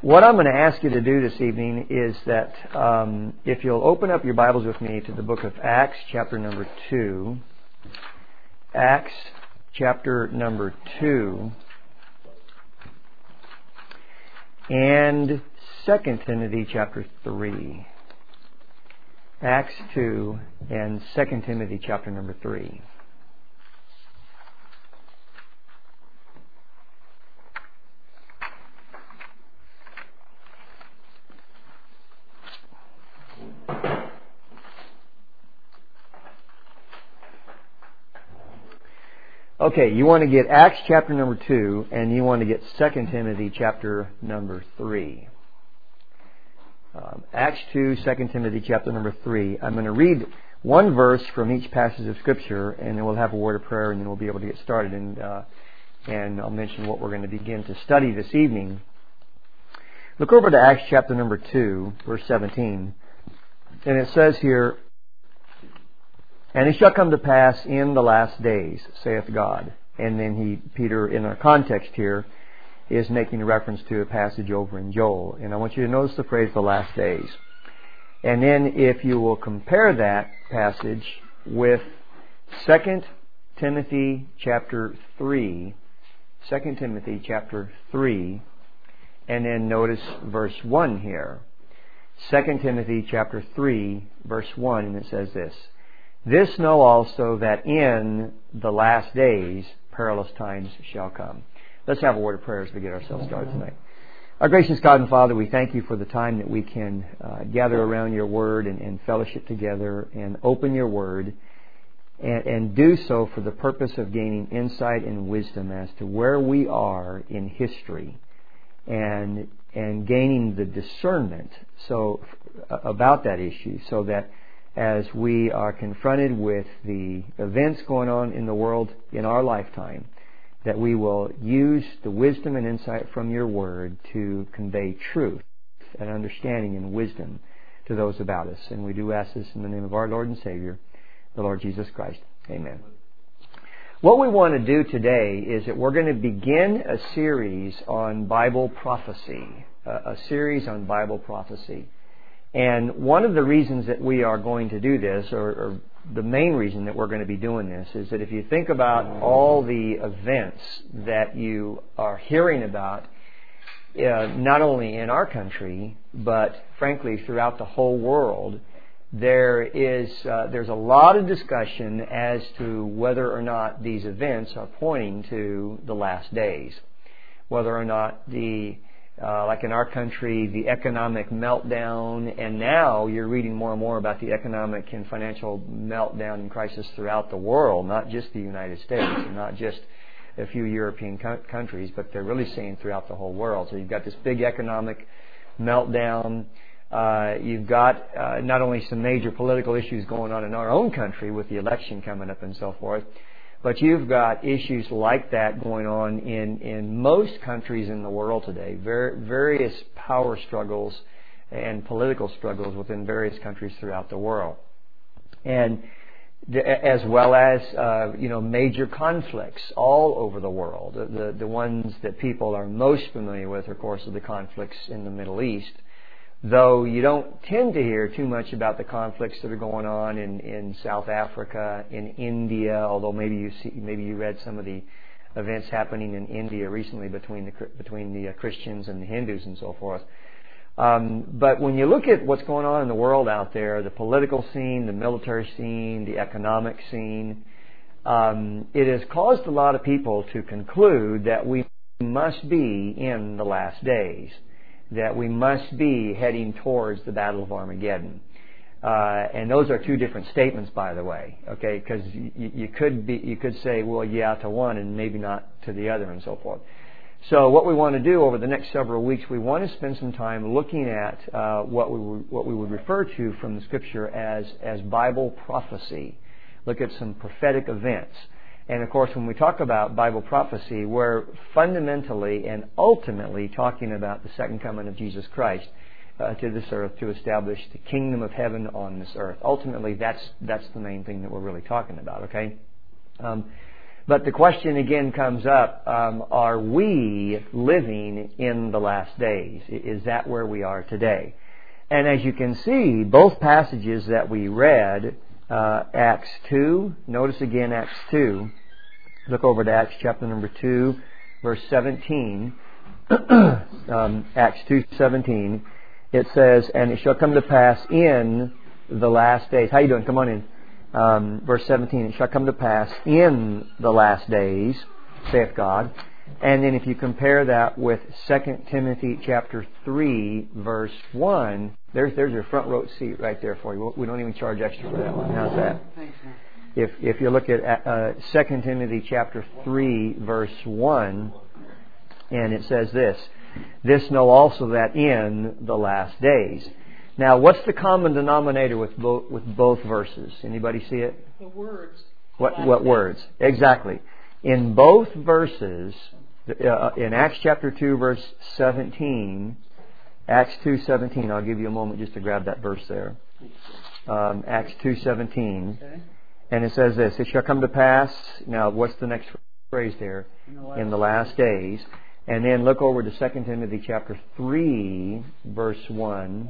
What I'm going to ask you to do this evening is that if you'll open up your Bibles with me to the book of Acts, chapter number 2. Acts, chapter number 2. And 2 Timothy, chapter 3. Acts 2 and 2 Timothy, chapter number 3. Okay, you want to get Acts chapter number 2, and you want to get 2 Timothy chapter number 3. Acts 2, 2 Timothy chapter number 3. I'm going to read one verse from each passage of Scripture, and then we'll have a word of prayer, and then we'll be able to get started. And I'll mention what we're going to begin to study this evening. Look over to Acts chapter number 2, verse 17. And it says here, "And it shall come to pass in the last days, saith God." And then Peter, in our context here, is making a reference to a passage over in Joel. And I want you to notice the phrase, the last days. And then if you will compare that passage with 2 Timothy chapter 3, 2 Timothy chapter 3, and then notice verse 1 here. 2 Timothy chapter 3, verse 1, and it says this, "This know also that in the last days perilous times shall come." Let's have a word of prayer as we get ourselves started tonight. Our gracious God and Father, we thank you for the time that we can gather around your word and fellowship together and open your word and do so for the purpose of gaining insight and wisdom as to where we are in history and gaining the discernment about that issue, so that as we are confronted with the events going on in the world in our lifetime, that we will use the wisdom and insight from your word to convey truth and understanding and wisdom to those about us. And we do ask this in the name of our Lord and Savior, the Lord Jesus Christ. Amen. What we want to do today is that we're going to begin a series on Bible prophecy, a series on Bible prophecy. And one of the reasons that we are going to do this, or the main reason that we're going to be doing this, is that if you think about all the events that you are hearing about, not only in our country, but frankly throughout the whole world, there's a lot of discussion as to whether or not these events are pointing to the last days. Whether or not like in our country, the economic meltdown, and now you're reading more and more about the economic and financial meltdown and crisis throughout the world, not just the United States, and not just a few European countries, but they're really saying throughout the whole world. So you've got this big economic meltdown. You've got not only some major political issues going on in our own country with the election coming up and so forth, but you've got issues like that going on in most countries in the world today. Various power struggles and political struggles within various countries throughout the world. And as well as major conflicts all over the world. The ones that people are most familiar with, of course, are the conflicts in the Middle East. Though you don't tend to hear too much about the conflicts that are going on in South Africa, in India, although maybe you read some of the events happening in India recently between the Christians and the Hindus and so forth. But when you look at what's going on in the world out there, the political scene, the military scene, the economic scene, it has caused a lot of people to conclude that we must be in the last days, that we must be heading towards the Battle of Armageddon. And those are two different statements, by the way, okay? Because you could say, well, yeah, to one and maybe not to the other and so forth. So what we want to do over the next several weeks, we want to spend some time looking at what we would refer to from the Scripture as Bible prophecy. Look at some prophetic events. And of course, when we talk about Bible prophecy, we're fundamentally and ultimately talking about the second coming of Jesus Christ to this earth to establish the kingdom of heaven on this earth. Ultimately, that's the main thing that we're really talking about, okay? But the question again comes up, are we living in the last days? Is that where we are today? And as you can see, both passages that we read, Acts 2, notice again Acts 2, look over to Acts chapter number 2, verse 17, Acts 2:17, it says, "And it shall come to pass in the last days." How you doing? Come on in. Verse 17, "It shall come to pass in the last days, saith God." And then if you compare that with 2 Timothy chapter 3, verse 1, there's your front row seat right there for you. We don't even charge extra for that one. How's that? If you look at 2 Timothy chapter 3, verse 1, and it says this know also that in the last days. Now, what's the common denominator with both verses? Anybody see it? The words. What words? Exactly. In both verses, in Acts chapter 2, verse 17, Acts 2:17, I'll give you a moment just to grab that verse there. Acts 2:17, and it says this, "It shall come to pass," now what's the next phrase there? In the last days. And then look over to 2 Timothy chapter 3, verse 1.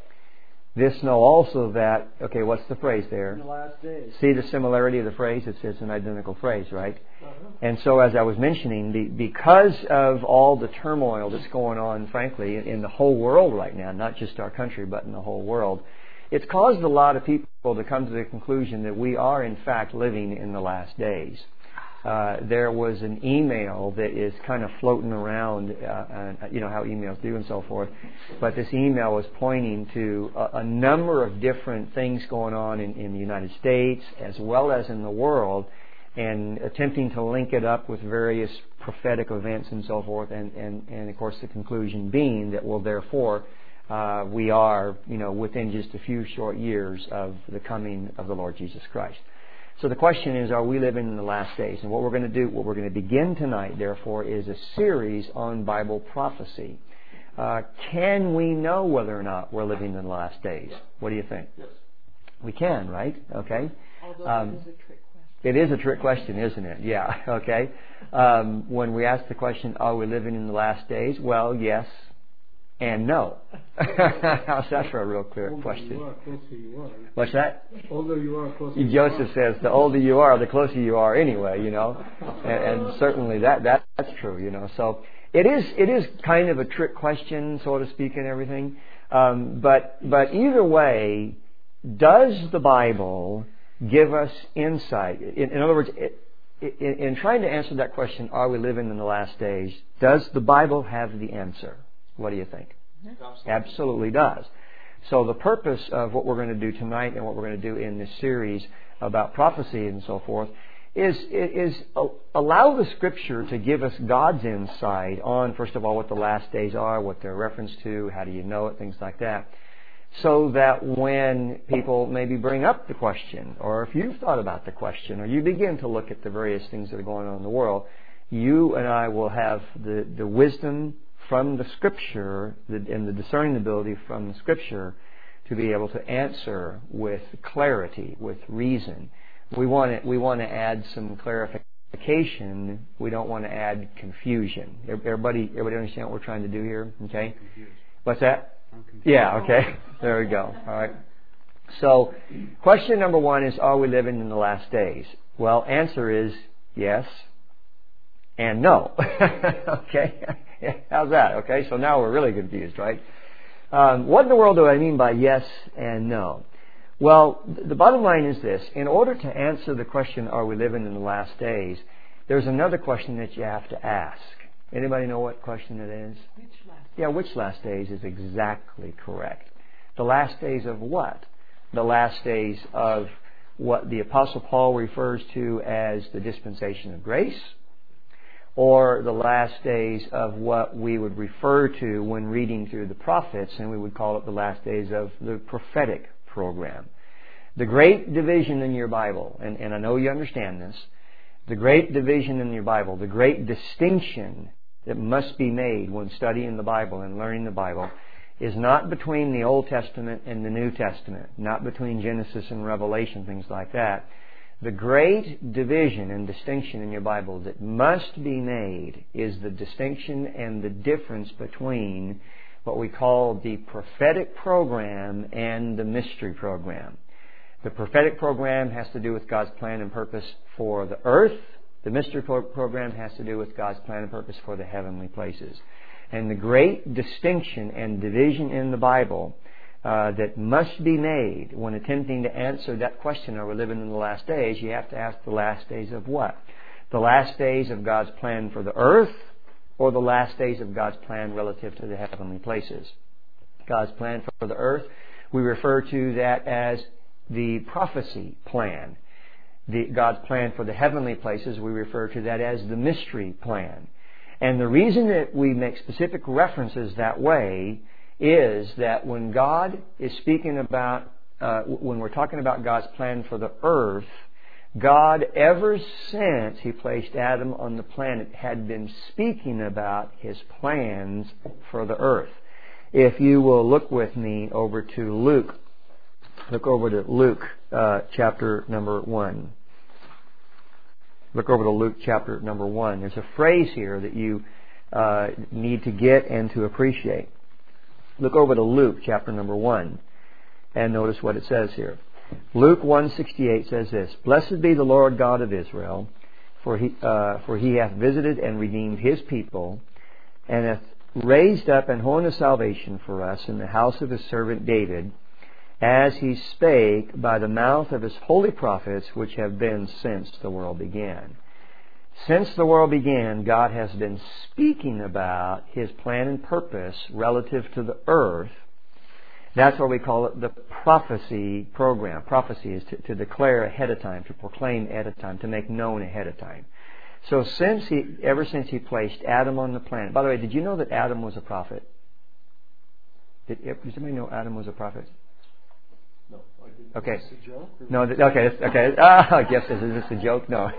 "This know also that," okay, what's the phrase there? In the last days. See the similarity of the phrase? It's an identical phrase, right? And so as I was mentioning, because of all the turmoil that's going on, frankly, in the whole world right now, not just our country, but in the whole world, it's caused a lot of people to come to the conclusion that we are, in fact, living in the last days. There was an email that is kind of floating around, you know how emails do and so forth, but this email was pointing to a number of different things going on in the United States as well as in the world, and attempting to link it up with various prophetic events and so forth, and of course the conclusion being that, well, therefore, we are, within just a few short years of the coming of the Lord Jesus Christ. So the question is, are we living in the last days? And what we're going to begin tonight, therefore, is a series on Bible prophecy. Can we know whether or not we're living in the last days? What do you think? Yes. We can, right? Okay. Although it is a trick question. It is a trick question, isn't it? Yeah, okay. When we ask the question, are we living in the last days? Well, yes and no. How's that for a real clear question? You are, closer you are. What's that? Older you are, closer you Joseph says, the older you are, the closer you are anyway, And certainly that's true, So it is kind of a trick question, so to speak, and everything. But either way, does the Bible give us insight? In other words, in trying to answer that question, are we living in the last days, does the Bible have the answer? What do you think? Absolutely does. So the purpose of what we're going to do tonight and what we're going to do in this series about prophecy and so forth is allow the Scripture to give us God's insight on, first of all, what the last days are, what they're referenced to, how do you know it, things like that. So that when people maybe bring up the question, or if you've thought about the question, or you begin to look at the various things that are going on in the world, you and I will have the wisdom from the Scripture and the discerning ability from the Scripture to be able to answer with clarity, with reason. We want to add some clarification. We don't want to add confusion. Everybody understand what we're trying to do here? Okay. What's that? Yeah. Okay. There we go. All right. So, question number one is: are we living in the last days? Well, answer is yes and no. Okay. How's that? Okay, so now we're really confused, right? What in the world do I mean by yes and no? Well, the bottom line is this. In order to answer the question, are we living in the last days, there's another question that you have to ask. Anybody know what question it is? Which last days? Yeah, which last days is exactly correct. The last days of what? The last days of what the Apostle Paul refers to as the dispensation of grace, or the last days of what we would refer to when reading through the prophets, and we would call it the last days of the prophetic program. The great division in your Bible, and I know you understand this, the great division in your Bible, the great distinction that must be made when studying the Bible and learning the Bible, is not between the Old Testament and the New Testament, not between Genesis and Revelation, things like that. The great division and distinction in your Bible that must be made is the distinction and the difference between what we call the prophetic program and the mystery program. The prophetic program has to do with God's plan and purpose for the earth. The mystery program has to do with God's plan and purpose for the heavenly places. And the great distinction and division in the Bible that must be made when attempting to answer that question, are we living in the last days? You have to ask the last days of what? The last days of God's plan for the earth, or the last days of God's plan relative to the heavenly places? God's plan for the earth, we refer to that as the prophecy plan. God's plan for the heavenly places, we refer to that as the mystery plan. And the reason that we make specific references that way is that when God is speaking about, when we're talking about God's plan for the earth, God, ever since He placed Adam on the planet, had been speaking about His plans for the earth. If you will look with me over to Luke. Look over to Luke chapter number 1. Look over to Luke chapter number 1. There's a phrase here that you need to get and to appreciate. Look over to Luke chapter number 1 and notice what it says here. Luke 1:68 says this: "Blessed be the Lord God of Israel, for he hath visited and redeemed His people, and hath raised up an horn of salvation for us in the house of His servant David, as He spake by the mouth of His holy prophets, which have been since the world began." Since the world began, God has been speaking about His plan and purpose relative to the earth. That's what we call it the prophecy program. Prophecy is to declare ahead of time, to proclaim ahead of time, to make known ahead of time. So ever since He placed Adam on the planet. By the way, did you know that Adam was a prophet? Did somebody know Adam was a prophet? No, I didn't. Okay. Is this a joke? No, okay. Ah, yes, is this a joke? No.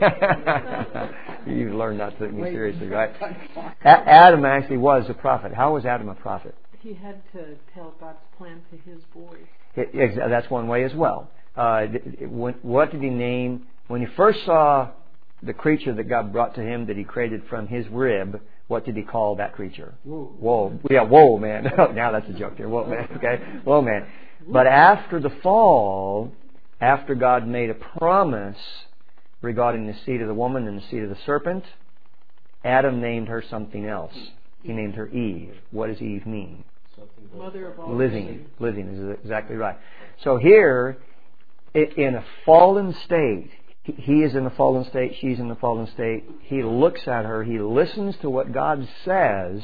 You learned not to take me seriously, right? Adam actually was a prophet. How was Adam a prophet? He had to tell God's plan to his boys. That's one way as well. What did he name? When he first saw the creature that God brought to him that He created from his rib, what did He call that creature? Whoa. Yeah, whoa, man. Now that's a joke there. Whoa, man. Okay. Whoa, man. But after the fall, after God made a promise regarding the seed of the woman and the seed of the serpent, Adam named her something else. He named her Eve. What does Eve mean? Mother of all living. Living is exactly right. So here, in a fallen state, he is in a fallen state, she's in a fallen state. He looks at her, he listens to what God says,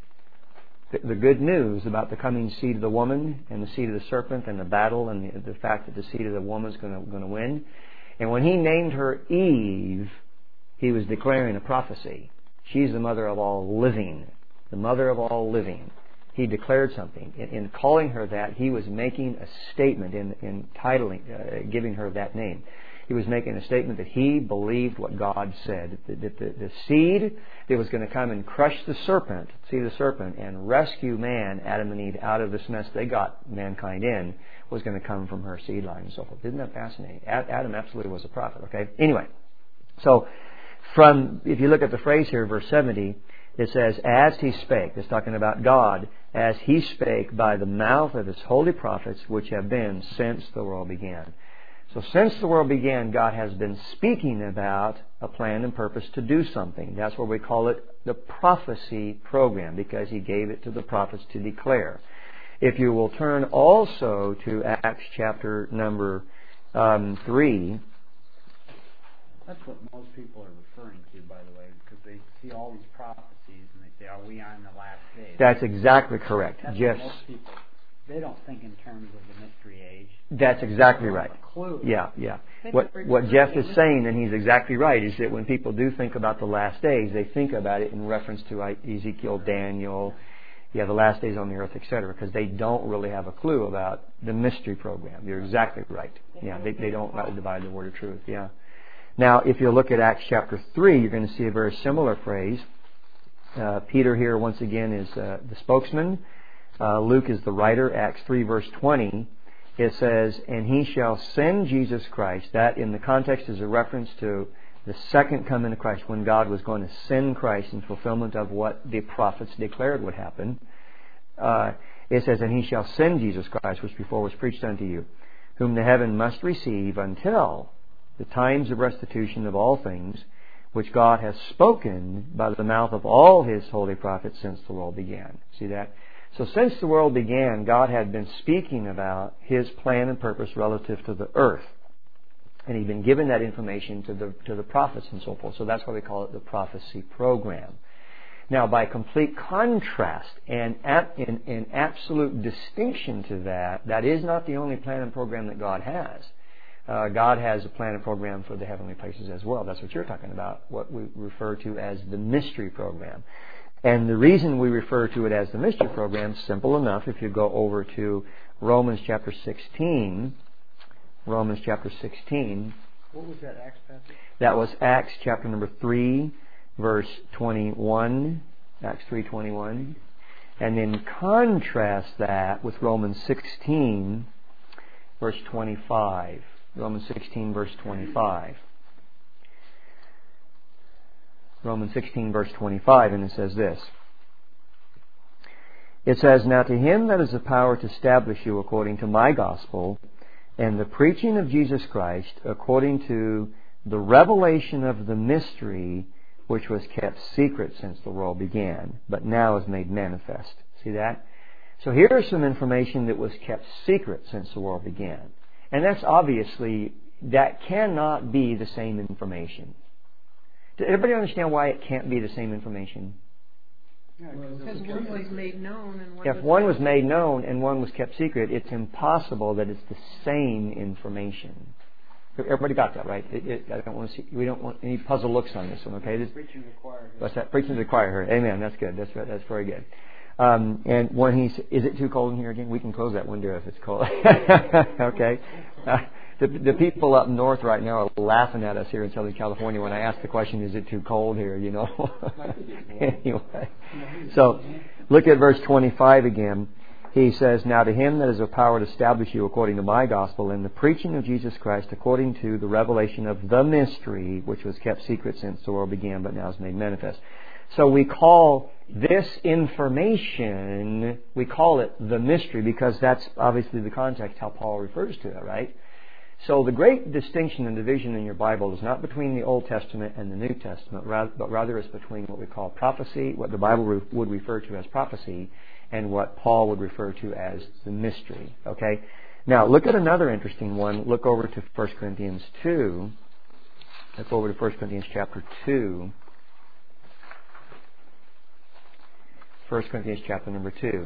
the good news about the coming seed of the woman and the seed of the serpent and the battle and the fact that the seed of the woman is going to win. And when He named her Eve, He was declaring a prophecy. She's the mother of all living. The mother of all living. He declared something. In calling her that, He was making a statement in titling, giving her that name. He was making a statement that He believed what God said. That the seed that was going to come and crush the serpent, and rescue man, Adam and Eve, out of this mess they got mankind in, was going to come from her seed line and so forth. Isn't that fascinating? Adam absolutely was a prophet. Okay. Anyway, so if you look at the phrase here, verse 70, it says, "As He spake," it's talking about God, "as He spake by the mouth of His holy prophets, which have been since the world began." So since the world began, God has been speaking about a plan and purpose to do something. That's why we call it the prophecy program, because He gave it to the prophets to declare. If you will turn also to Acts chapter number 3. That's what most people are referring to, by the way, because they see all these prophecies and they say, "Are we on the last days?" That's exactly correct. That's Yes. what most people, they don't think in terms of the mystery age. That's exactly right. Clue. Yeah. What Jeff is saying, and he's exactly right, is that when people do think about the last days, they think about it in reference to Ezekiel, Daniel, the last days on the earth, etc., because they don't really have a clue about the mystery program. You're exactly right. Yeah, they don't rightly divide the word of truth. Yeah. Now, if you look at Acts chapter 3, you're going to see a very similar phrase. Peter here, once again, is the spokesman. Luke is the writer. Acts 3, verse 20. it says, and He shall send Jesus Christ. That in the context is a reference to the second coming of Christ, when God was going to send Christ in fulfillment of what the prophets declared would happen. It says, and He shall send Jesus Christ, which before was preached unto you, whom the heaven must receive until the times of restitution of all things, which God has spoken by the mouth of all His holy prophets since the world began. See that? So since the world began, God had been speaking about His plan and purpose relative to the earth. And He'd been given that information to the prophets and so forth. So that's why we call it the prophecy program. Now, by complete contrast and in absolute distinction to that, that is not the only plan and program that God has. God has a plan and program for the heavenly places as well. That's what you're talking about, what we refer to as the mystery program. And the reason we refer to it as the mystery program, simple enough, if you go over to Romans chapter 16. Romans chapter 16. What was that, Acts passage? That was Acts chapter number 3, verse 21. Acts 3:21. And then contrast that with Romans 16, verse 25. Romans 16, verse 25. Romans 16, verse 25, and it says this. It says, now to Him that is the power to establish you according to my gospel, and the preaching of Jesus Christ according to the revelation of the mystery which was kept secret since the world began, but now is made manifest. See that? So here is some information that was kept secret since the world began. And that's obviously, that cannot be the same information. Does everybody understand why it can't be the same information? Because one was made known and one If one was made known and one was kept secret, it's impossible that it's the same information. Everybody got that, right? I don't want to see. We don't want any puzzle looks on this one, okay? Preaching to the choir. What's that? Preaching to the choir. Amen. That's good. That's very good. And when is it too cold in here again? We can close that window if it's cold. Okay. The people up north right now are laughing at us here in Southern California when I ask the question, is it too cold here, you know? Anyway. So, look at verse 25 again. He says, now to Him that is of power to establish you according to my gospel and the preaching of Jesus Christ according to the revelation of the mystery which was kept secret since the world began but now is made manifest. So we call this information, we call it the mystery because that's obviously the context how Paul refers to it, right? So the great distinction and division in your Bible is not between the Old Testament and the New Testament, but rather it's between what we call prophecy, what the Bible would refer to as prophecy, and what Paul would refer to as the mystery. Okay? Now, look at another interesting one. Look over to 1 Corinthians 2. Look over to 1 Corinthians chapter 2. 1 Corinthians chapter number 2.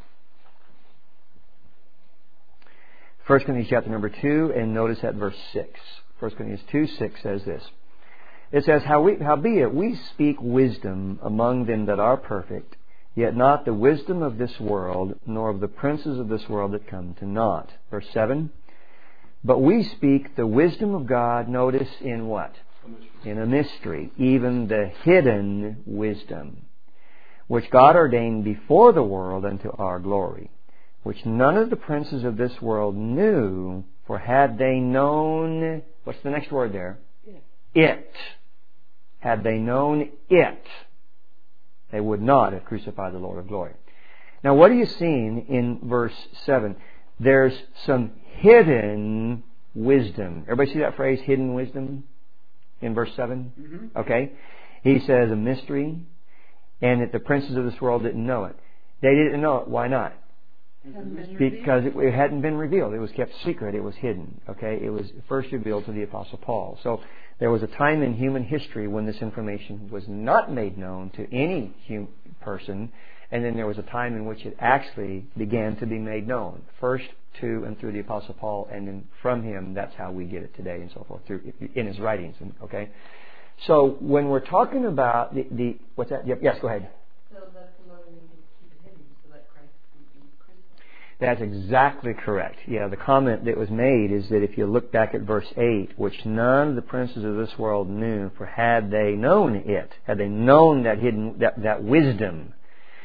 1 Corinthians chapter number 2, and notice at verse 6. 1 Corinthians 2:6 says this. It says, howbeit we speak wisdom among them that are perfect, yet not the wisdom of this world, nor of the princes of this world that come to naught. Verse 7. But we speak the wisdom of God, notice in what? In a mystery, even the hidden wisdom, which God ordained before the world unto our glory, which none of the princes of this world knew, for had they known, what's the next word there? It. Had they known it, they would not have crucified the Lord of glory. Now what are you seeing in verse 7? There's some hidden wisdom. Everybody see that phrase, hidden wisdom, in verse 7? Mm-hmm. Okay. He says a mystery, and that the princes of this world didn't know it. They didn't know it. Why not? Because it hadn't been revealed. It was kept secret. It was hidden. Okay? It was first revealed to the Apostle Paul. So there was a time in human history when this information was not made known to any person, and then there was a time in which it actually began to be made known. First to and through the Apostle Paul, and then from him, that's how we get it today and so forth, in his writings. Okay? So when we're talking about the what's that? Yes, go ahead. So that's another reason to keep it hidden so that Christ would be crucified. That's exactly correct. Yeah, the comment that was made is that if you look back at verse 8, which none of the princes of this world knew, for had they known it, had they known that hidden that wisdom,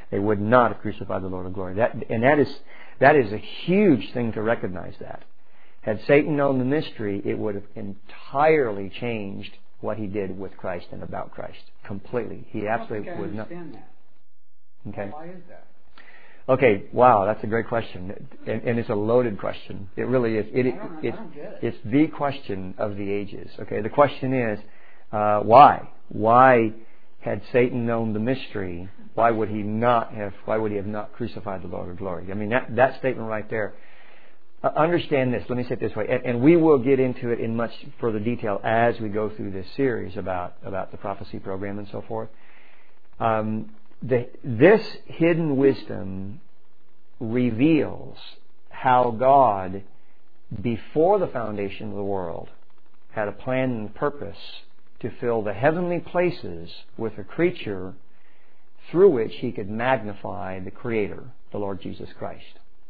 They would not have crucified the Lord of glory. That is a huge thing to recognize that. Had Satan known the mystery, it would have entirely changed what he did with Christ and about Christ. Completely. He absolutely would not. I don't think I understand that. Okay. Why is that? Okay, wow, that's a great question. And it's a loaded question. It really is. I don't get it. It's the question of the ages. Okay, the question is, why? Why, had Satan known the mystery, why would he have not crucified the Lord of glory? I mean, that statement right there. Understand this. Let me say it this way, and we will get into it in much further detail as we go through this series about the prophecy program and so forth. This hidden wisdom reveals how God, before the foundation of the world, had a plan and purpose to fill the heavenly places with a creature through which He could magnify the Creator, the Lord Jesus Christ.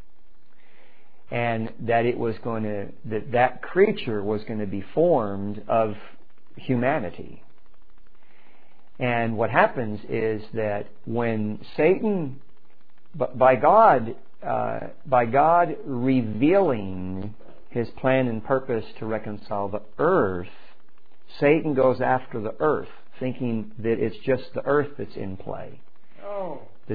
And that that creature was going to be formed of humanity. And what happens is that when Satan, by God revealing His plan and purpose to reconcile the earth, Satan goes after the earth, thinking that it's just the earth that's in play. Oh. The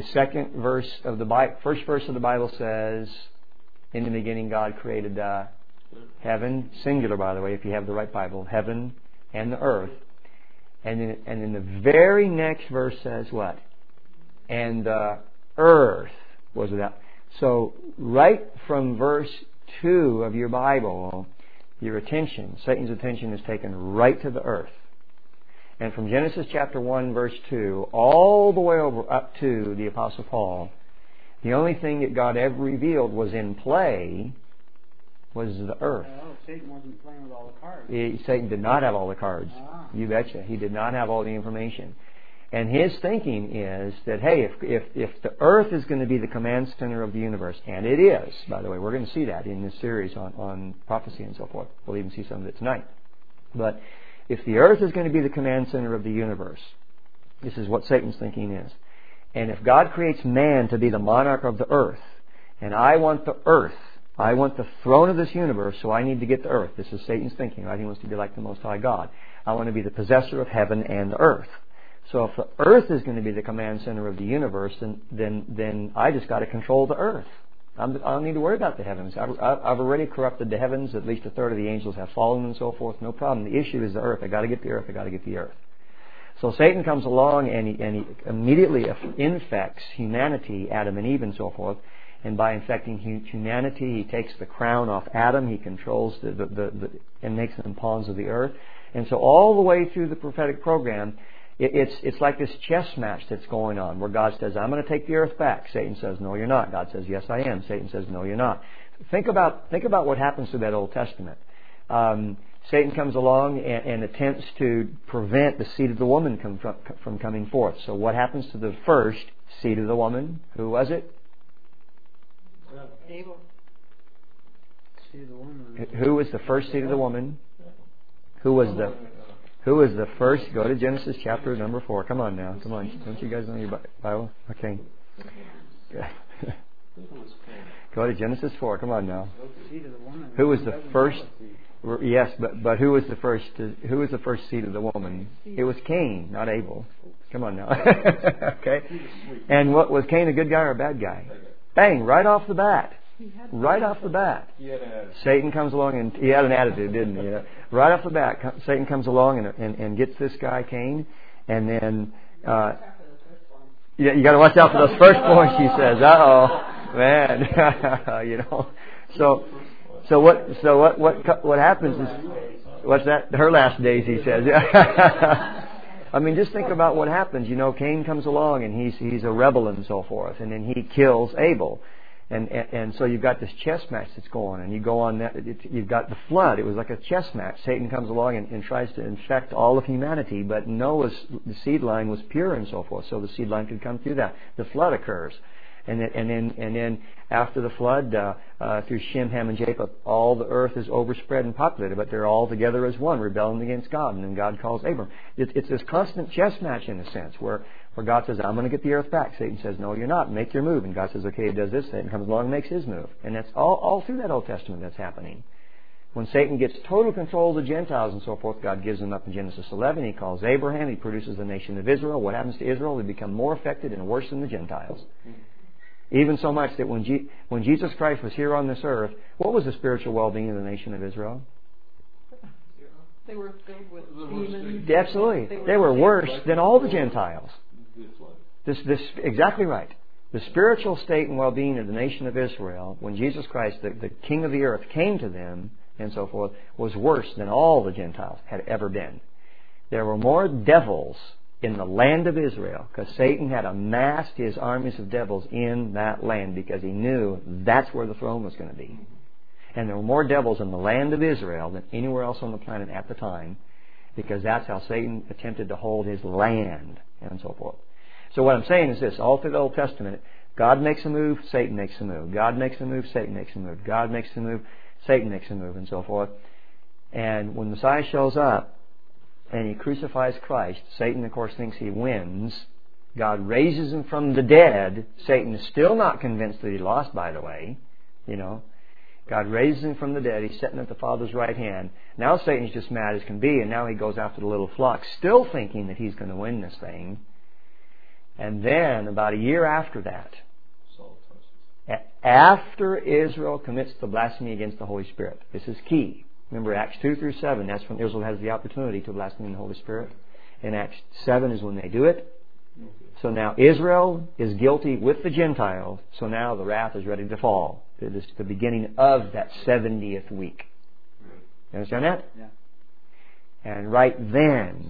first verse of the Bible says, "In the beginning God created heaven," singular by the way, if you have the right Bible, heaven and the earth. And then the very next verse says what? "And the earth was without." So right from verse 2 of your Bible, Satan's attention is taken right to the earth. And from Genesis chapter 1 verse 2 all the way over up to the Apostle Paul, the only thing that God ever revealed was in play was the earth. Oh, Satan wasn't playing with all the cards. Satan did not have all the cards. Ah. You betcha. He did not have all the information. And his thinking is that, hey, if the earth is going to be the command center of the universe, and it is, by the way, we're going to see that in this series on prophecy and so forth. We'll even see some of it tonight. But if the earth is going to be the command center of the universe, this is what Satan's thinking is. And if God creates man to be the monarch of the earth, and I want the earth, I want the throne of this universe, so I need to get the earth. This is Satan's thinking, right? He wants to be like the Most High God. I want to be the possessor of heaven and the earth. So if the earth is going to be the command center of the universe, then I just got to control the earth. I don't need to worry about the heavens. I've already corrupted the heavens. At least a third of the angels have fallen and so forth. No problem. The issue is the earth. I got to get the earth. I got to get the earth. So Satan comes along and he immediately infects humanity, Adam and Eve and so forth. And by infecting humanity, he takes the crown off Adam. He controls and makes them pawns of the earth. And so all the way through the prophetic program, it's like this chess match that's going on, where God says, "I'm going to take the earth back." Satan says, "No, you're not." God says, "Yes, I am." Satan says, "No, you're not." Think about what happens to that Old Testament. Satan comes along and attempts to prevent the seed of the woman from coming forth. So what happens to the first seed of the woman? Who was it? Abel. Seed of the woman. Who was the first seed of the woman? Who was the first? Go to Genesis chapter number 4. Come on now. Come on. Don't you guys know your Bible? Okay. Go to Genesis 4. Come on now. Seed of the woman. Who was the first? Yes, but who was the first? Who was the first seed of the woman? It was Cain, not Abel. Come on now. Okay. And what was Cain, a good guy or a bad guy? Bang! Right off the bat. Right off the bat. Satan comes along and he had an attitude, didn't he? Right off the bat, Satan comes along and gets this guy Cain, and then you got to watch out for those firstborn. She says, "Uh-oh, man." So what happens is, what's that? Her last days, he says. I mean, just think about what happens. Cain comes along and he's a rebel and so forth, and then he kills Abel. And so you've got this chess match that's going on, and you go on that. You've got the flood. It was like a chess match. Satan comes along and tries to infect all of humanity, but Noah's the seed line was pure and so forth, so the seed line could come through that. The flood occurs, and then after the flood, through Shem, Ham, and Japheth, all the earth is overspread and populated, but they're all together as one, rebelling against God, and then God calls Abram. It's this constant chess match in a sense, where where God says, I'm going to get the earth back. Satan says, no, you're not. Make your move. And God says, okay, it does this. Satan comes along and makes his move. And that's all through that Old Testament that's happening. When Satan gets total control of the Gentiles and so forth, God gives them up in Genesis 11. He calls Abraham. He produces the nation of Israel. What happens to Israel? They become more affected and worse than the Gentiles. Even so much that when Jesus Christ was here on this earth, what was the spiritual well-being of the nation of Israel? They were filled with demons. Absolutely. They were worse than all the Gentiles. This exactly right. The spiritual state and well-being of the nation of Israel, when Jesus Christ, the King of the earth, came to them and so forth, was worse than all the Gentiles had ever been. There were more devils in the land of Israel because Satan had amassed his armies of devils in that land because he knew that's where the throne was going to be. And there were more devils in the land of Israel than anywhere else on the planet at the time because that's how Satan attempted to hold his land and so forth. So what I'm saying is this, all through the Old Testament, God makes a move, Satan makes a move. God makes a move, Satan makes a move. God makes a move, Satan makes a move, and so forth. And when Messiah shows up and he crucifies Christ, Satan, of course, thinks he wins. God raises him from the dead. Satan is still not convinced that he lost, by the way. You know, God raises him from the dead. He's sitting at the Father's right hand. Now Satan's just mad as can be, and now he goes after the little flock, still thinking that he's going to win this thing. And then, about a year after that, after Israel commits the blasphemy against the Holy Spirit, this is key. Remember, Acts 2 through 7, that's when Israel has the opportunity to blaspheme the Holy Spirit. And Acts 7 is when they do it. So now Israel is guilty with the Gentiles, so now the wrath is ready to fall. It is the beginning of that 70th week. You understand that? Yeah. And right then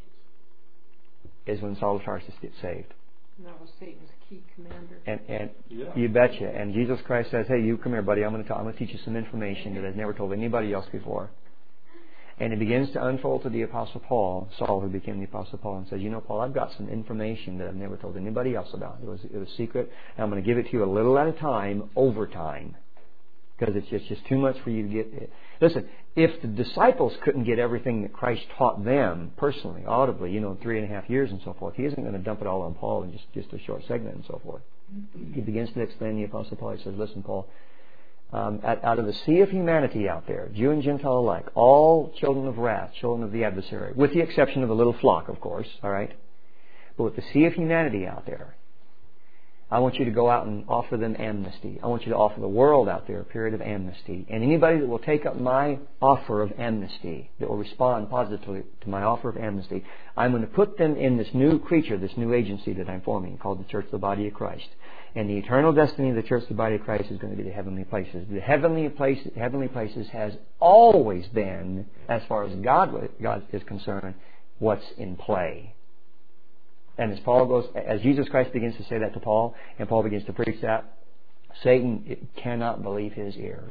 is when Saul of Tarsus gets saved. And that was Satan's key commander. And you betcha. And Jesus Christ says, hey, you come here, buddy. I'm going to teach you some information that I've never told anybody else before. And he begins to unfold to the Apostle Paul, Saul, who became the Apostle Paul, and says, you know, Paul, I've got some information that I've never told anybody else about. It was secret, and I'm going to give it to you a little at a time, over time. Because it's just too much for you to get. Listen, if the disciples couldn't get everything that Christ taught them personally, audibly, in 3.5 years and so forth, he isn't going to dump it all on Paul in just a short segment and so forth. He begins to explain the Apostle Paul. He says, listen, Paul, out of the sea of humanity out there, Jew and Gentile alike, all children of wrath, children of the adversary, with the exception of a little flock, of course, all right? But with the sea of humanity out there, I want you to go out and offer them amnesty. I want you to offer the world out there a period of amnesty. And anybody that will take up my offer of amnesty, that will respond positively to my offer of amnesty, I'm going to put them in this new creature, this new agency that I'm forming, called the Church of the Body of Christ. And the eternal destiny of the Church of the Body of Christ is going to be the heavenly places. The heavenly places has always been, as far as God is concerned, what's in play. And as Jesus Christ begins to say that to Paul, and Paul begins to preach that, Satan cannot believe his ears.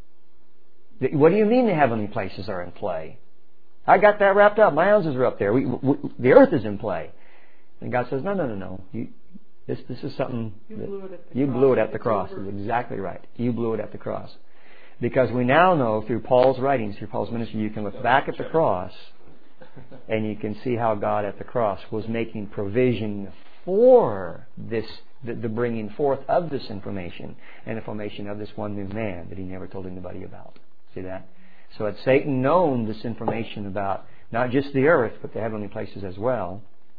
What do you mean the heavenly places are in play? I got that wrapped up. My houses are up there. The earth is in play. And God says, no. This is something you blew it at the cross. That's exactly right. You blew it at the cross. Because we now know through Paul's writings, through Paul's ministry, you can look back at the cross and you can see how God at the cross was making provision for this, the bringing forth of this information and the formation of this one new man that he never told anybody about. See that? So had Satan known this information about not just the earth, but the heavenly places as well,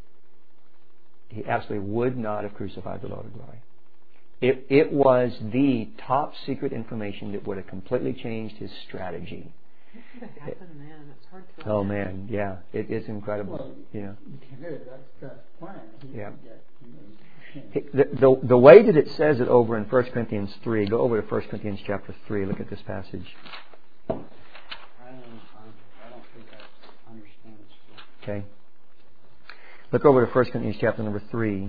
he absolutely would not have crucified the Lord of glory. It was the top secret information that would have completely changed his strategy. What happened, man? It's hard to imagine. Oh man, yeah, it's incredible. Well, that's plan. Yeah. The way that it says it over in 1 Corinthians 3, go over to 1 Corinthians chapter 3, look at this passage. I don't think I understand this. Okay. Look over to 1 Corinthians chapter number 3.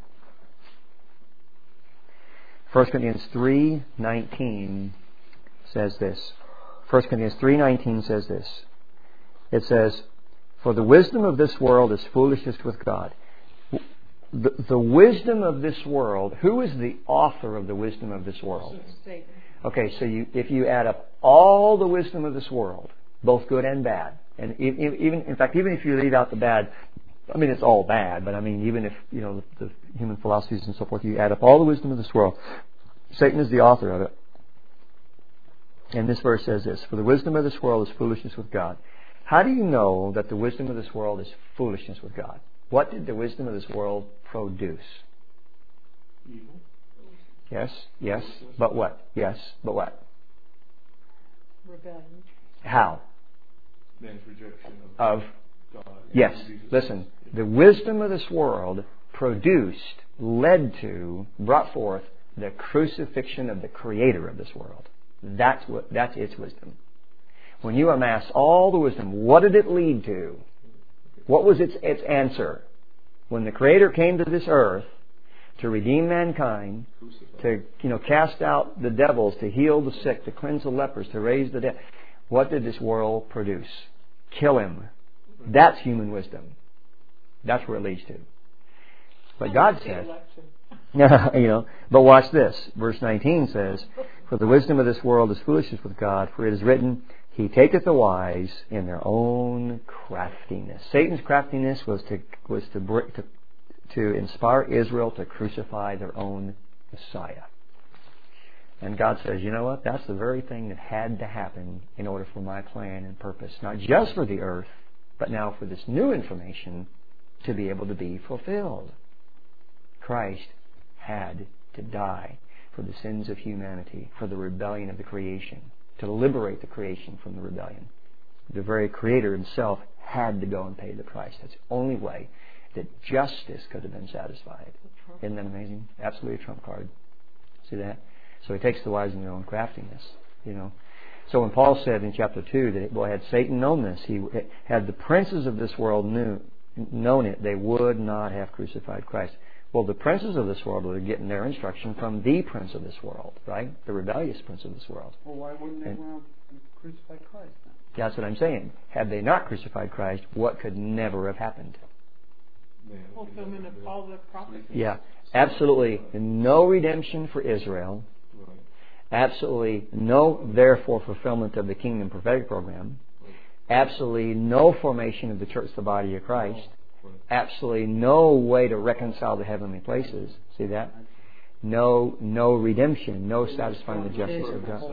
1 Corinthians 3:19 says this. 1 Corinthians 3:19 says this. It says, for the wisdom of this world is foolishness with God. The wisdom of this world, who is the author of the wisdom of this world? Satan. Okay, so if you add up all the wisdom of this world, both good and bad, and even if you leave out the bad, I mean, it's all bad, but I mean, even if, the human philosophies and so forth, you add up all the wisdom of this world, Satan is the author of it. And this verse says this, for the wisdom of this world is foolishness with God. How do you know that the wisdom of this world is foolishness with God? What did the wisdom of this world produce? Evil. Yes, but what? Yes, but what? Rebellion. How? Man's rejection Of? God. Yes, Jesus. listen. The wisdom of this world produced, led to, brought forth the crucifixion of the Creator of this world. That's its wisdom. When you amass all the wisdom, what did it lead to? What was its answer? When the Creator came to this earth to redeem mankind, to cast out the devils, to heal the sick, to cleanse the lepers, to raise the dead, what did this world produce? Kill him. That's human wisdom. That's where it leads to. But God says, but watch this. Verse 19 says, for the wisdom of this world is foolishness with God, for it is written, He taketh the wise in their own craftiness. Satan's craftiness was to inspire Israel to crucify their own Messiah. And God says, you know what? That's the very thing that had to happen in order for my plan and purpose, not just for the earth, but now for this new information to be able to be fulfilled. Christ had to die for the sins of humanity, for the rebellion of the creation, to liberate the creation from the rebellion. The very Creator Himself had to go and pay the price. That's the only way that justice could have been satisfied. Isn't that amazing? Absolutely a trump card. See that? So He takes the wise in their own craftiness. So when Paul said in chapter 2 that, had Satan known this, had the princes of this world known it, they would not have crucified Christ. Well, the princes of this world are getting their instruction from the prince of this world, right? The rebellious prince of this world. Well, why wouldn't they want to crucify Christ then? That's what I'm saying. Had they not crucified Christ, what could never have happened? Fulfillment of all the prophecies. Yeah, absolutely no redemption for Israel. Absolutely no, therefore, fulfillment of the kingdom prophetic program. Absolutely no formation of the church, the body of Christ. Absolutely no way to reconcile the heavenly places. See that? No redemption, no satisfying the justice of God.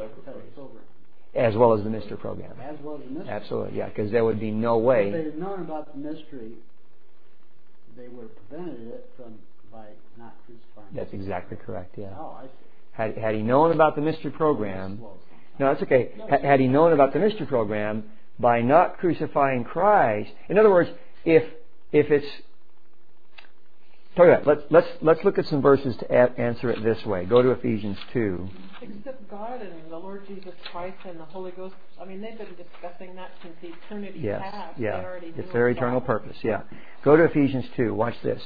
As well as the mystery program. As well as the mystery. Absolutely, yeah, because there would be no way. If they had known about the mystery, they would have prevented it by not crucifying. That's exactly correct, yeah. Oh, I see. Had he known about the mystery program, no, that's okay. Had he known about the mystery program, by not crucifying Christ, in other words, if it's, tell you what, let's look at some verses to answer it this way. Go to Ephesians 2. Except God and the Lord Jesus Christ and the Holy Ghost, I mean, they've been discussing that since eternity past. Yeah, They already it's knew their about eternal it. purpose, yeah. Go to Ephesians 2. Watch this.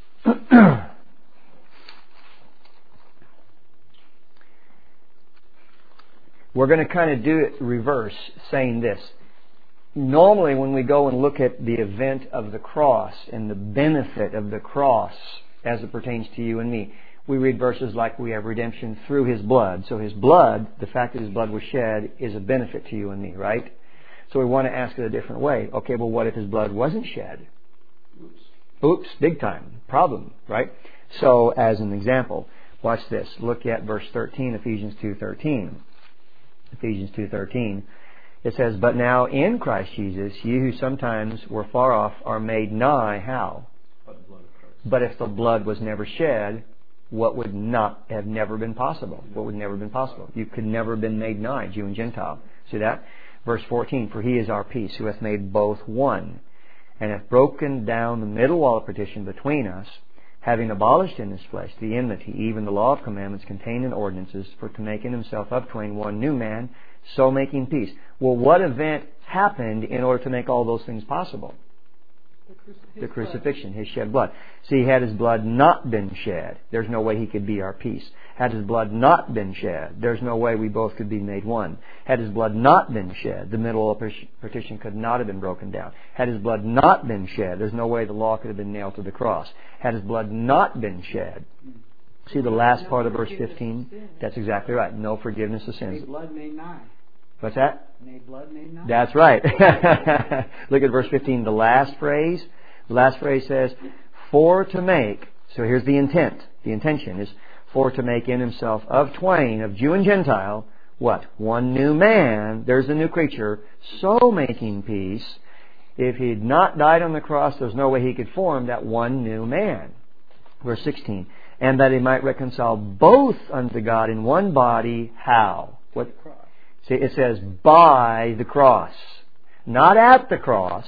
We're going to kind of do it reverse, saying this. Normally when we go and look at the event of the cross and the benefit of the cross as it pertains to you and me, we read verses like we have redemption through His blood. So His blood, the fact that His blood was shed, is a benefit to you and me, right? So we want to ask it a different way. Okay, well, what if His blood wasn't shed? Oops, big time. Problem, right? So as an example, watch this. Look at verse 13, Ephesians 2:13. Ephesians 2:13. It says, but now in Christ Jesus, you who sometimes were far off are made nigh. How? By the blood of Christ. But if the blood was never shed, what would not have never been possible? What would never have been possible? You could never have been made nigh, Jew and Gentile. See that? Verse 14, for He is our peace, who hath made both one, and hath broken down the middle wall of partition between us, having abolished in His flesh the enmity, even the law of commandments contained in ordinances, for to make in Himself of twain one new man, so making peace. Well, what event happened in order to make all those things possible? The crucifixion, His shed blood. See, had His blood not been shed, there's no way He could be our peace. Had His blood not been shed, there's no way we both could be made one. Had His blood not been shed, the middle of partition could not have been broken down. Had His blood not been shed, there's no way the law could have been nailed to the cross. Had His blood not been shed, see the last part of verse 15? That's exactly right. No forgiveness of sins. Made blood, made nigh. What's that? Made blood, made nigh. That's right. Look at verse 15, the last phrase. The last phrase says, for to make. So here's the intent. The intention is for to make in himself of twain, of Jew and Gentile, what? One new man. There's a new creature. So making peace. If he had not died on the cross, there's no way he could form that one new man. Verse 16. And that he might reconcile both unto God in one body. How? What? See, it says by the cross. Not at the cross.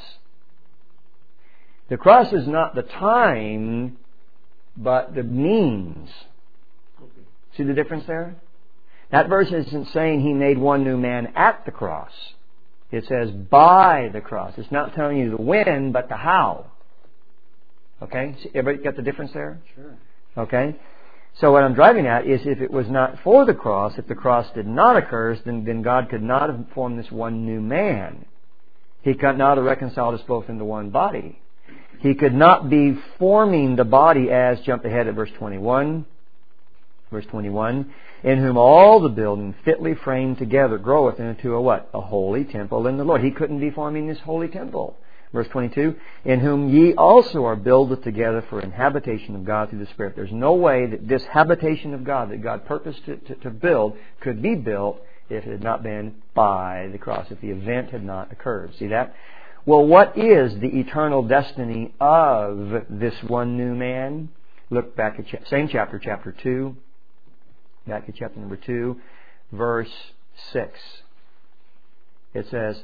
The cross is not the time, but the means. Okay. See the difference there? That verse isn't saying he made one new man at the cross. It says by the cross. It's not telling you the when, but the how. Okay? See, everybody got the difference there? Sure. Okay? So what I'm driving at is if it was not for the cross, if the cross did not occur, then God could not have formed this one new man. He could not have reconciled us both into one body. He could not be forming the body as, jump ahead at verse 21. Verse 21, in whom all the building fitly framed together groweth into a what? A holy temple in the Lord. He couldn't be forming this holy temple. Verse 22, in whom ye also are builded together for an habitation of God through the Spirit. There's no way that this habitation of God that God purposed to build could be built if it had not been by the cross, if the event had not occurred. See that? Well, what is the eternal destiny of this one new man? Look back at same chapter, chapter 2. Back to chapter number 2, verse 6. It says,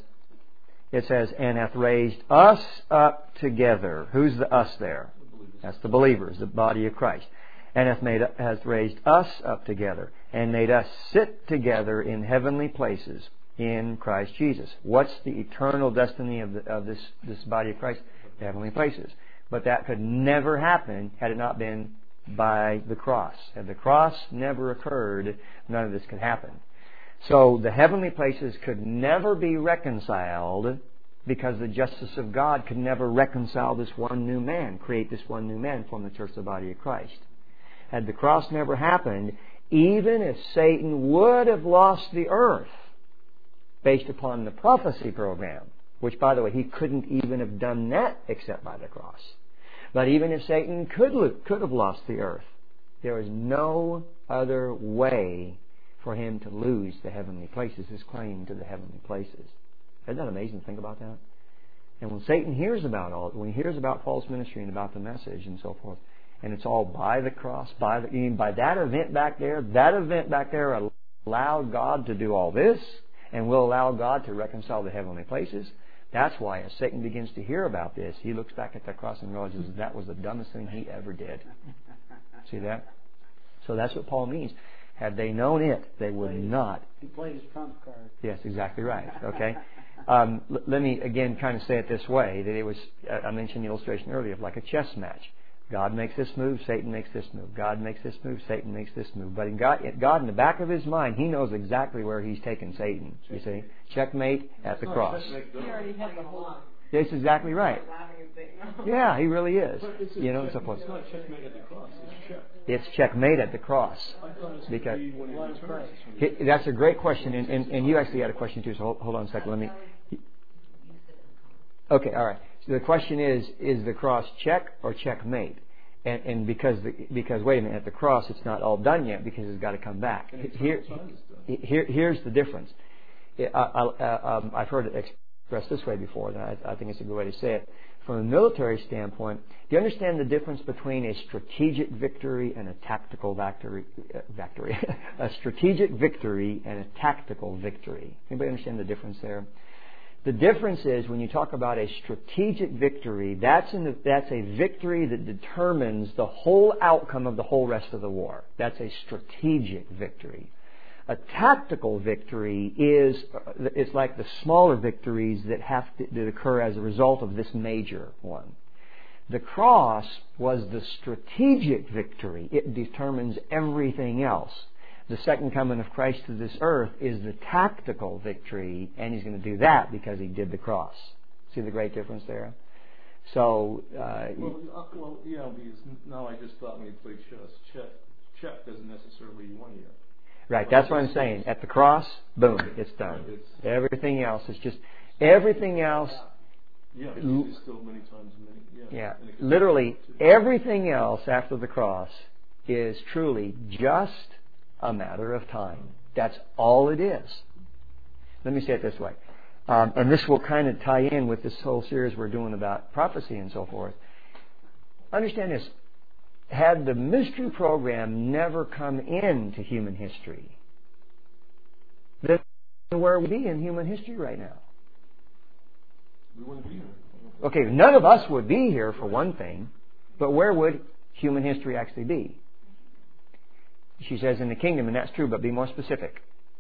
and hath raised us up together. Who's the us there? That's the believers, the body of Christ. And hath raised us up together, and made us sit together in heavenly places in Christ Jesus. What's the eternal destiny of this body of Christ? Heavenly places. But that could never happen had it not been by the cross. Had the cross never occurred, none of this could happen. So the heavenly places could never be reconciled because the justice of God could never reconcile this one new man, create this one new man, form the church, the body of Christ. Had the cross never happened, even if Satan would have lost the earth based upon the prophecy program, which, by the way, he couldn't even have done that except by the cross. But even if Satan could have lost the earth, there is no other way for him to lose the heavenly places, his claim to the heavenly places. Isn't that amazing to think about that? And when Satan hears about when he hears about false ministry and about the message and so forth, and it's all by the cross, by that event back there allowed God to do all this, and will allow God to reconcile the heavenly places. That's why as Satan begins to hear about this, he looks back at that cross and realizes that was the dumbest thing he ever did. See that? So that's what Paul means. Had they known it, they would not. He played his trump card. Yes, exactly right. Okay. Let me again kind of say it this way, that it was, I mentioned the illustration earlier of like a chess match. God makes this move, Satan makes this move. God makes this move, Satan makes this move. But God in the back of his mind, he knows exactly where he's taken Satan. You see? Checkmate at the cross. He already had the whole... That's exactly right. Yeah, he really is. You know, so forth. It's not checkmate at the cross, it's check. It's checkmate at the cross. Because that's a great question, and you actually had a question too, so hold on a second. Let me... Okay, all right. So the question is the cross check or checkmate? And because wait a minute, at the cross it's not all done yet because it's got to come back. Here's the difference. I've heard it expressed this way before, and I think it's a good way to say it. From a military standpoint, do you understand the difference between a strategic victory and a tactical victory? A strategic victory and a tactical victory. Anybody understand the difference there? The difference is when you talk about a strategic victory, that's a victory that determines the whole outcome of the whole rest of the war. That's a strategic victory. A tactical victory it's like the smaller victories that occur as a result of this major one. The cross was the strategic victory. It determines everything else. The second coming of Christ to this earth is the tactical victory, and He's going to do that because He did the cross. See the great difference there? So, yeah, because now I just thought when you played chess, check doesn't necessarily win you. Right, that's what I'm saying. At the cross, boom, it's done. Everything else is just, everything else, Yeah, it's still many times many. Yeah. Literally, everything else after the cross is truly just a matter of time. That's all it is. Let me say it this way. And this will kind of tie in with this whole series we're doing about prophecy and so forth. Understand this. Had the mystery program never come into human history, then where would we be in human history right now? We wouldn't be here. Okay, none of us would be here for one thing, but where would human history actually be? She says in the kingdom, and that's true, but be more specific.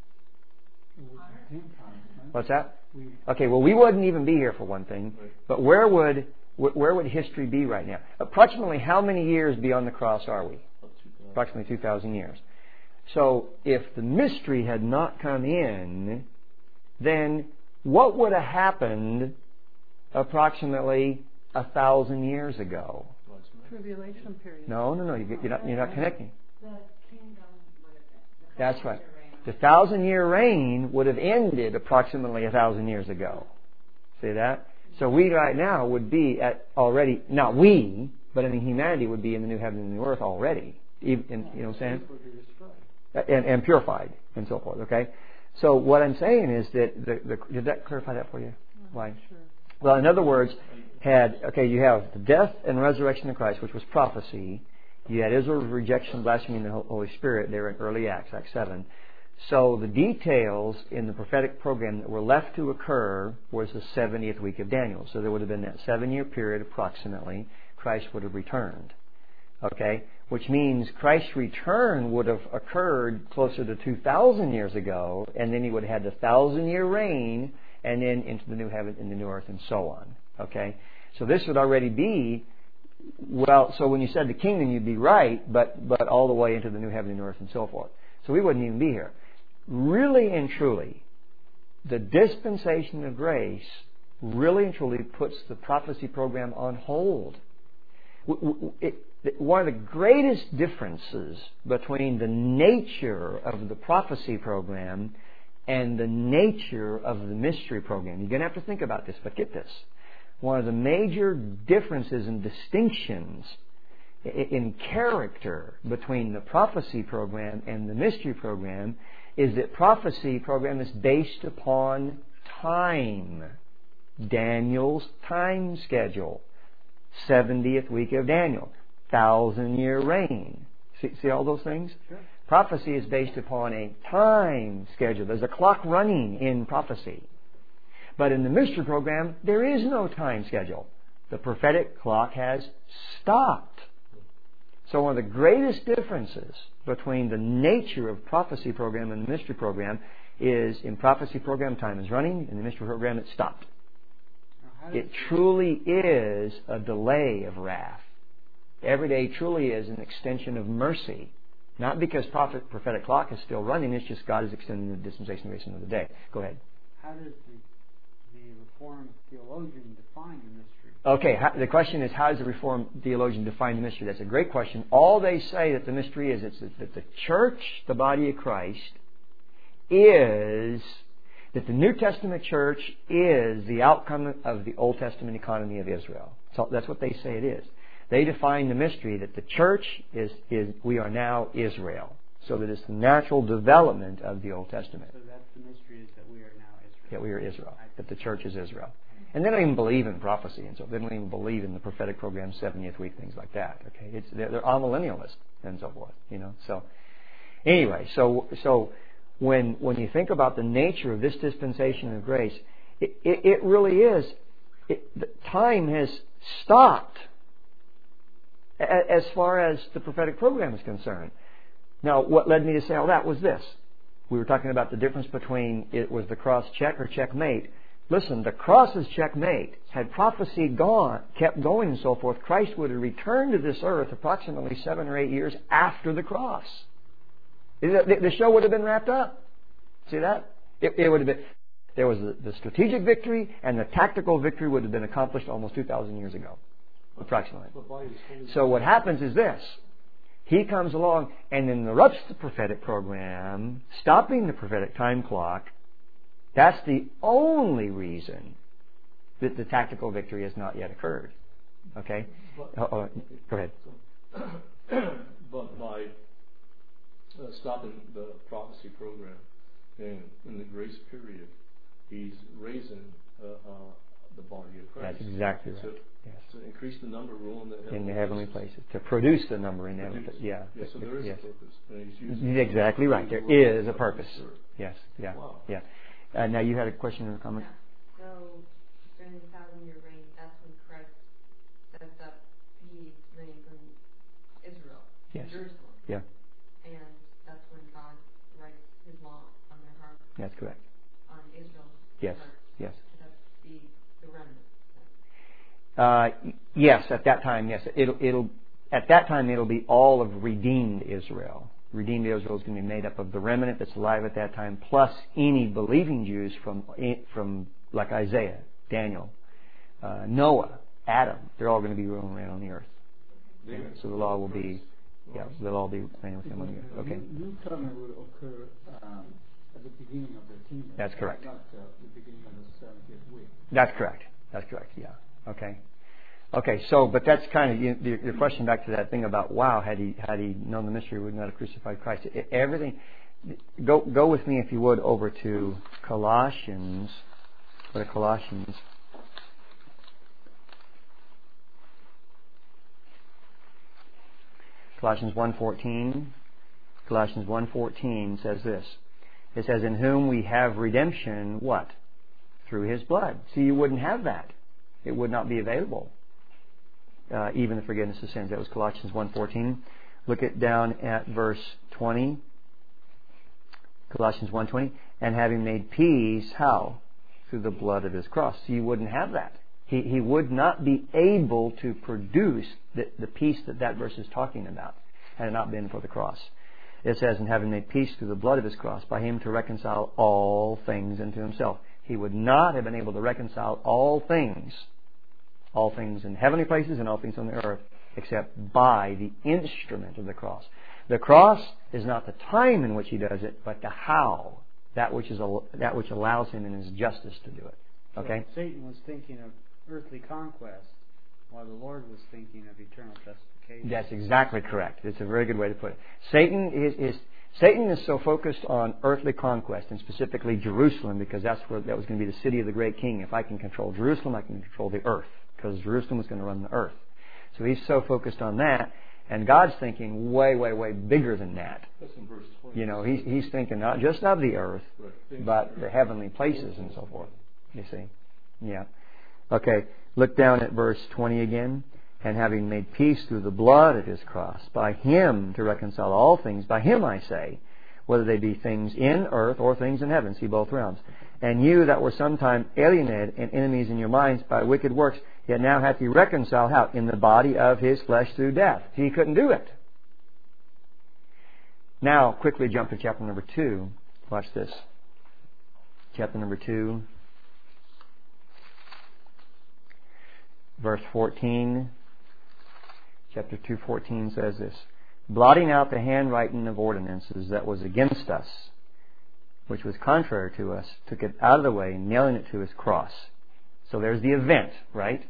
What's that? Okay, well, we wouldn't even be here for one thing, but where would history be right now? Approximately how many years beyond the cross are we? Approximately 2,000 years. So if the mystery had not come in, then what would have happened approximately 1,000 years ago? Tribulation period. No, you're not connecting. The kingdom, That's right. The 1,000-year reign would have ended approximately 1,000 years ago. See that? So we right now would be at already, not we, but I mean humanity would be in the new heaven and the new earth already. You know what I'm saying? And purified and so forth. Okay. So what I'm saying is that did that clarify that for you? Why? Sure. Well, in other words, you have the death and resurrection of Christ, which was prophecy. You had Israel's rejection, blasphemy, and the Holy Spirit there in early Acts 7. So the details in the prophetic program that were left to occur was the 70th week of Daniel. So there would have been that 7-year period approximately. Christ would have returned. Okay? Which means Christ's return would have occurred closer to 2,000 years ago, and then he would have had the 1,000-year reign, and then into the new heaven and the new earth, and so on. Okay? So this would already be, well, so when you said the kingdom, you'd be right, but all the way into the new heaven and earth and so forth. So we wouldn't even be here. Really and truly, the dispensation of grace really and truly puts the prophecy program on hold. One of the greatest differences between the nature of the prophecy program and the nature of the mystery program, you're going to have to think about this, but get this. One of the major differences and distinctions in character between the prophecy program and the mystery program is that prophecy program is based upon time. Daniel's time schedule. 70th week of Daniel. 1,000-year reign. See all those things? Sure. Prophecy is based upon a time schedule. There's a clock running in prophecy. But in the mystery program, there is no time schedule. The prophetic clock has stopped. So one of the greatest differences between the nature of prophecy program and the mystery program is in prophecy program time is running, in the mystery program it stopped. It truly is a delay of wrath. Every day truly is an extension of mercy. Not because prophetic clock is still running, it's just God is extending the dispensation of grace into the day. Go ahead. How does the Reformed theologian define the mystery? Okay, the question is, how does the Reformed theologian define the mystery? That's a great question. All they say that the mystery is that the church, the body of Christ, is that the New Testament church is the outcome of the Old Testament economy of Israel. So that's what they say it is. They define the mystery that the church is we are now Israel. So that it's the natural development of the Old Testament. So that's the mystery, is that we are now Israel. That we are Israel. That the church is Israel. And they don't even believe in prophecy, and so they don't even believe in the prophetic program, 70th week, things like that. Okay, they're amillennialists and so forth. So anyway, so when you think about the nature of this dispensation of grace, it really is. Time has stopped as far as the prophetic program is concerned. Now, what led me to say all that was this: we were talking about the difference between it was the cross check or checkmate. Listen, the cross is checkmate. Had prophecy kept going and so forth, Christ would have returned to this earth approximately 7 or 8 years after the cross. The show would have been wrapped up. See that? It would have been. There was the strategic victory, and the tactical victory would have been accomplished almost 2,000 years ago, approximately. So what happens is this. He comes along and interrupts the prophetic program, stopping the prophetic time clock. That's the only reason the tactical victory has not yet occurred. Okay? Go ahead. But by stopping the prophecy program and in the grace period, he's raising the body of Christ. That's exactly right. To increase the number ruling in the heavenly places. To produce the number in heavenly places. Yeah. So there is a purpose. You're exactly right. There is a purpose. Yes. Yeah. Wow. Yeah. Now you had a question or a comment? Yeah. So during the 1,000-year reign, that's when Christ sets up his reign from Israel, Jerusalem. Yeah. And that's when God writes his law on their heart. That's correct. On Israel's Yes. heart. Yes. That's the remnant. Yes, at that time, yes. At that time it'll be all of redeemed Israel. Redeemed Israel is going to be made up of the remnant that's alive at that time, plus any believing Jews from like Isaiah, Daniel, Noah, Adam. They're all going to be roaming around on the earth. Yeah, so the law will be, they'll all be reigning with him on the earth. Okay. New covenant will occur at the beginning of the kingdom. That's correct. Not the beginning of the 70th week. That's correct. That's correct. Yeah. Okay. Okay. So, but that's kind of your question back to that thing about had he known the mystery, would not have crucified Christ. Everything. Go with me if you would over to Colossians. Go to Colossians. Colossians 1:14. Colossians 1:14 says this. It says, "In whom we have redemption." What? Through His blood. See, you wouldn't have that. It would not be available. Even the forgiveness of sins. That was Colossians 1:14. Look down at verse 20. Colossians 1:20. "And having made peace," how? Through the blood of His cross. So you wouldn't have that. He would not be able to produce the peace that verse is talking about had it not been for the cross. It says, "And having made peace through the blood of His cross, by Him to reconcile all things unto Himself." He would not have been able to reconcile all things in heavenly places and all things on the earth, except by the instrument of the cross. The cross is not the time in which He does it, but the how, that which allows Him in His justice to do it. Okay? So Satan was thinking of earthly conquest, while the Lord was thinking of eternal justification. That's exactly correct. It's a very good way to put it. Satan is so focused on earthly conquest, and specifically Jerusalem, because that was going to be the city of the great king. If I can control Jerusalem, I can control the earth, because Jerusalem was going to run the earth. So he's so focused on that, and God's thinking way, way, way bigger than that. That's in verse 20. You know, he's thinking not just of the earth, but the heavenly places and so forth. You see? Yeah. Okay, look down at verse 20 again. "And having made peace through the blood of His cross, by Him to reconcile all things," by Him I say, "whether they be things in earth or things in heaven." See both realms. "And you that were sometime alienated and enemies in your minds by wicked works, yet now hath He reconciled," how? "In the body of His flesh through death." He couldn't do it. Now, quickly jump to chapter number 2. Watch this. Chapter number 2. Verse 14. Chapter 2:14 says this. "Blotting out the handwriting of ordinances that was against us, which was contrary to us, took it out of the way, nailing it to His cross." So there's the event, right?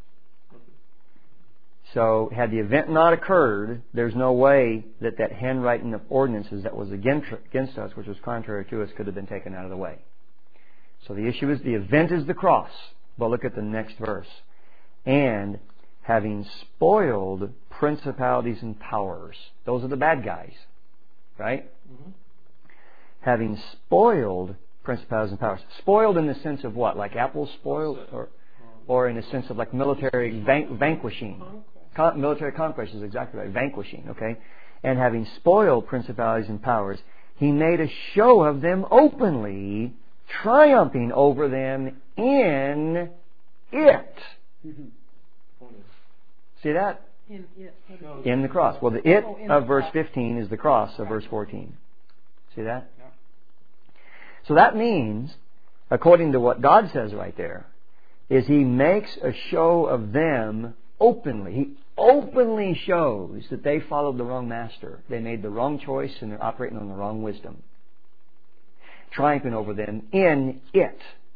So had the event not occurred, there's no way that handwriting of ordinances that was against us, which was contrary to us, could have been taken out of the way. So the issue is, the event is the cross. But look at the next verse. "And having spoiled principalities and powers." Those are the bad guys, right? Mm-hmm. "Having spoiled principalities and powers." Spoiled in the sense of what? Like apples spoiled? Or in the sense of like military vanquishing. Military conquest is exactly right. Vanquishing, okay? "And having spoiled principalities and powers, He made a show of them openly, triumphing over them in it." Mm-hmm. See that? In the cross. Well, the "it" of verse 15 is the cross of verse 14. See that? Yeah. So that means, according to what God says right there, is He makes a show of them openly. He openly shows that they followed the wrong master. They made the wrong choice and they're operating on the wrong wisdom. Triumphing over them in it.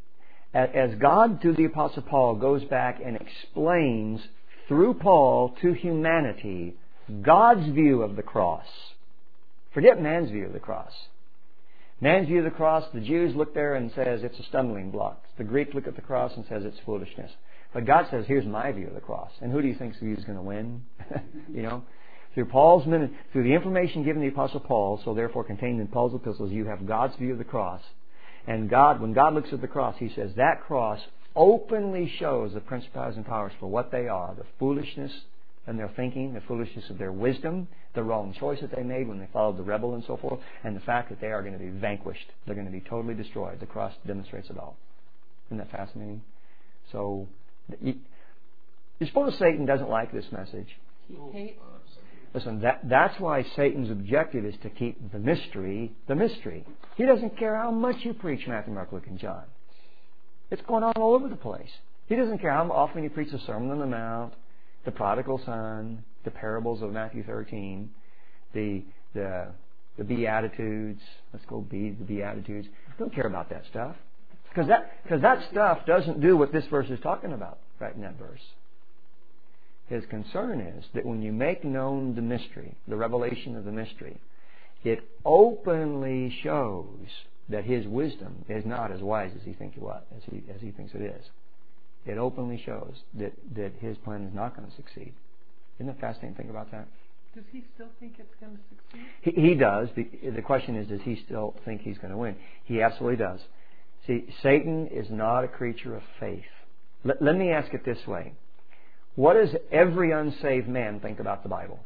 as God, through the Apostle Paul, goes back and explains through Paul to humanity God's view of the cross. Forget man's view of the cross. Man's view of the cross, the Jews look there and says it's a stumbling block. The Greeks look at the cross and says it's foolishness. But God says, here's my view of the cross. And who do you think's view is going to win? You know? Through the information given to the Apostle Paul, so therefore contained in Paul's epistles, you have God's view of the cross. And God, when God looks at the cross, He says that cross openly shows the principalities and powers for what they are, the foolishness in their thinking, the foolishness of their wisdom, the wrong choice that they made when they followed the rebel and so forth, and the fact that they are going to be vanquished. They're going to be totally destroyed. The cross demonstrates it all. Isn't that fascinating? So, you suppose Satan doesn't like this message? He hates. Listen, that's why Satan's objective is to keep the mystery the mystery. He doesn't care how much you preach Matthew, Mark, Luke, and John. It's going on all over the place. He doesn't care how often you preach the Sermon on the Mount, the prodigal son, the parables of Matthew 13, the Beatitudes. Let's go be the Beatitudes. Don't care about that stuff. Because that stuff doesn't do what this verse is talking about right in that verse. His concern is that when you make known the mystery, the revelation of the mystery, it openly shows that His wisdom is not as wise as he thinks it is. It openly shows that His plan is not going to succeed. Isn't it fascinating to think about that? Does he still think it's going to succeed? He does. The question is, does he still think he's going to win? He absolutely does. See, Satan is not a creature of faith. Let me ask it this way. What does every unsaved man think about the Bible?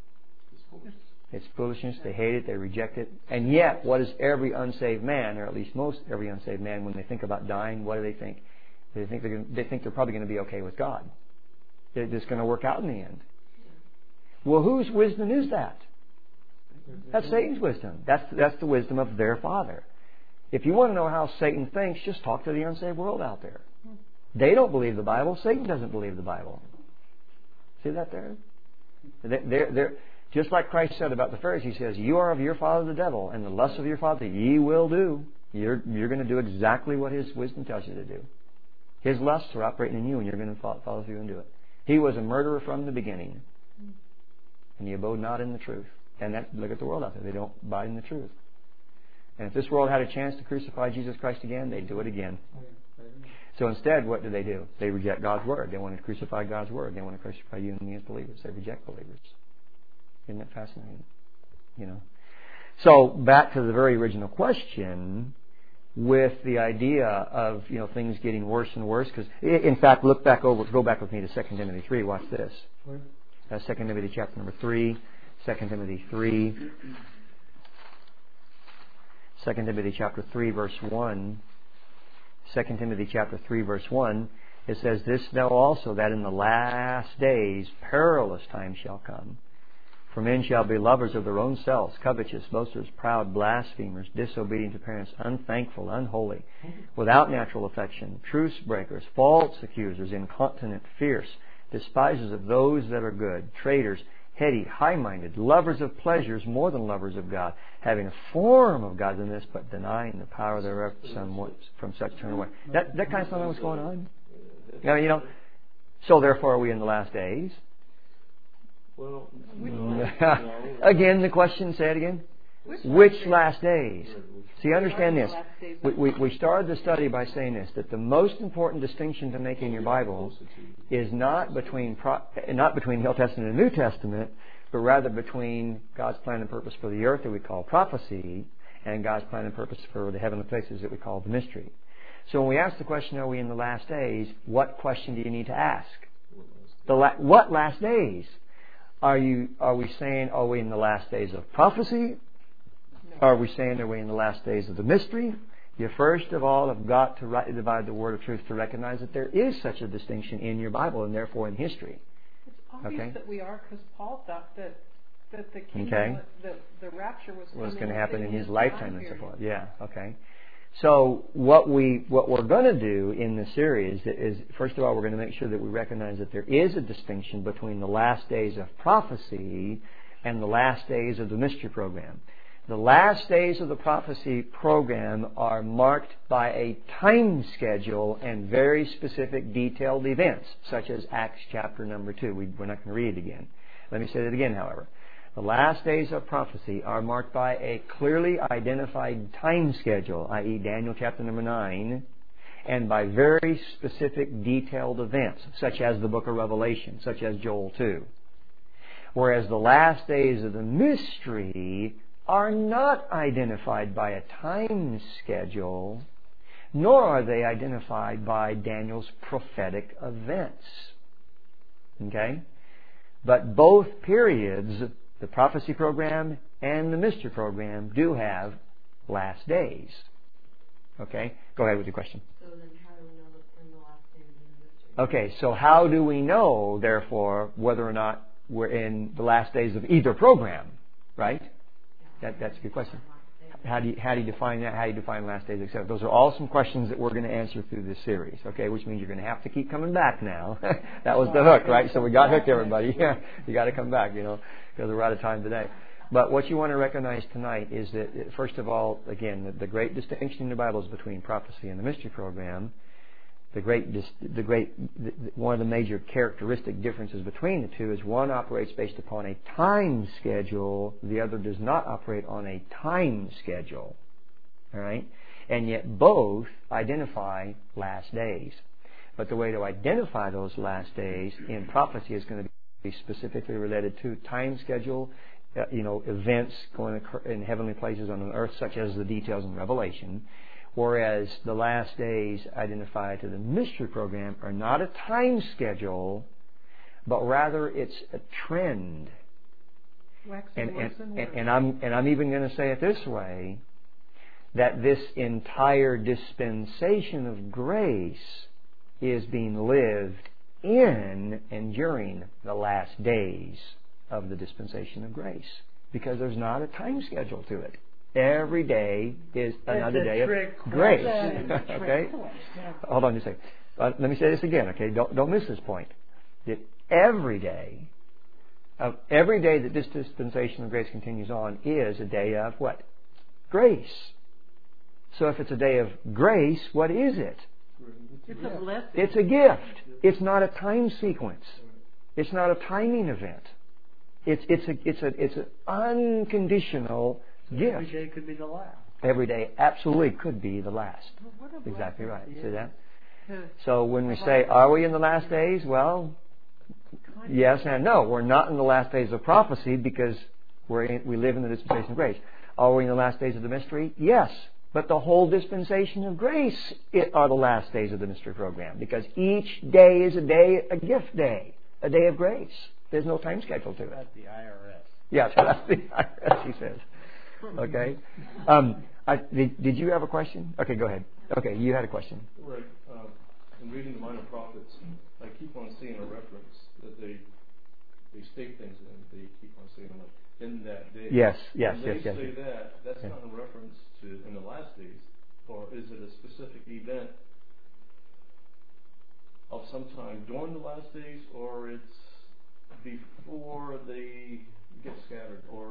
It's foolishness. They hate it. They reject it. And yet, what does every unsaved man, or at least most every unsaved man, when they think about dying, what do they think? They think they're probably going to be okay with God. They're just going to work out in the end. Well, whose wisdom is that? That's Satan's wisdom. That's the wisdom of their father. If you want to know how Satan thinks, just talk to the unsaved world out there. They don't believe the Bible. Satan doesn't believe the Bible. See that there? They're just like Christ said about the Pharisees. He says, "You are of your father the devil, and the lusts of your father ye will do." You're going to do exactly what his wisdom tells you to do. His lusts are operating in you, and you're going to follow through and do it. He was a murderer from the beginning, and he abode not in the truth. And look at the world out there. They don't abide in the truth. And if this world had a chance to crucify Jesus Christ again, they'd do it again. So instead, what do? They reject God's Word. They want to crucify God's Word. They want to crucify you and me as believers. They reject believers. Isn't that fascinating? You know. So back to the very original question, with the idea of things getting worse and worse. Because in fact, go back with me to 2 Timothy 3. Watch this. 2 Timothy chapter number 3. 2 Timothy 3. 2 Timothy chapter 3 verse 1. 2 Timothy chapter 3 verse 1, it says, "This know also, that in the last days perilous times shall come. For men shall be lovers of their own selves, covetous, boasters, proud, blasphemers, disobedient to parents, unthankful, unholy, without natural affection, truce breakers, false accusers, incontinent, fierce, despisers of those that are good, traitors, heady, high-minded, lovers of pleasures more than lovers of God, having a form of godliness, but denying the power thereof, from such turn away." That kind of something was going on. So therefore, are we in the last days? Well, again, the question. Say it again. Which last days? See, understand this. We started the study by saying this: that the most important distinction to make in your Bible is not between the Old Testament and the New Testament, but rather between God's plan and purpose for the earth that we call prophecy, and God's plan and purpose for the heavenly places that we call the mystery. So when we ask the question, "Are we in the last days?" what question do you need to ask? What last days? Are we saying, are we in the last days of prophecy? No. Are we saying, are we in the last days of the mystery? You first of all have got to rightly divide the word of truth to recognize that there is such a distinction in your Bible and therefore in history. It's obvious that we are, because Paul thought that the kingdom, the rapture was going to happen in his lifetime and so forth. Yeah. Okay. So what we're going to do in this series is, first of all, we're going to make sure that we recognize that there is a distinction between the last days of prophecy and the last days of the mystery program. The last days of the prophecy program are marked by a time schedule and very specific detailed events, such as Acts chapter number 2. We're not going to read it again. Let me say that again, however. The last days of prophecy are marked by a clearly identified time schedule, i.e. Daniel chapter number 9, and by very specific detailed events, such as the book of Revelation, such as Joel 2. Whereas the last days of the mystery are not identified by a time schedule, nor are they identified by Daniel's prophetic events. Okay? But both periods, the prophecy program and the mystery program, do have last days. Okay? Go ahead with your question. So then how do we know when the last days of the mystery? Okay, so how do we know, therefore, whether or not we're in the last days of either program? Right? That's a good question. How do you define that? How do you define last days, etc.? Those are all some questions that we're going to answer through this series, okay? Which means you're going to have to keep coming back now. That was the hook, right? So we got hooked, everybody. Yeah, you got to come back, because we're out of time today. But what you want to recognize tonight is that, first of all, again, the great distinction in the Bible is between prophecy and the mystery program. One of the major characteristic differences between the two is one operates based upon a time schedule, the other does not operate on a time schedule. All right? And yet both identify last days. But the way to identify those last days in prophecy is going to be specifically related to time schedule, events going to occur in heavenly places on earth, such as the details in Revelation. Whereas the last days identified to the mystery program are not a time schedule, but rather it's a trend. And I'm even going to say it this way, that this entire dispensation of grace is being lived in and during the last days of the dispensation of grace, because there's not a time schedule to it. Every day is another day of grace. Okay? Hold on just a second. Let me say this again, okay? Don't miss this point. That every day that this dispensation of grace continues on is a day of what? Grace. So if it's a day of grace, what is it? It's a blessing. It's a gift. It's not a time sequence. It's not a timing event. It's an unconditional gift. Every day could be the last. Every day absolutely could be the last. Exactly right. See that? So when we say, are we in the last days? Well, yes and no. We're not in the last days of prophecy because we live in the dispensation of grace. Are we in the last days of the mystery? Yes. But the whole dispensation of grace are the last days of the mystery program, because each day is a gift day, a day of grace. There's no time schedule to it. That's the IRS. Yeah, that's the IRS, he says. Okay. Did you have a question? Okay, go ahead. Okay, you had a question. Right. In reading the Minor Prophets, I keep on seeing a reference that they state things and they keep on saying like in that day. Yes. When they say that's not a reference to in the last days, or is it a specific event of some time during the last days, or it's before they get scattered, or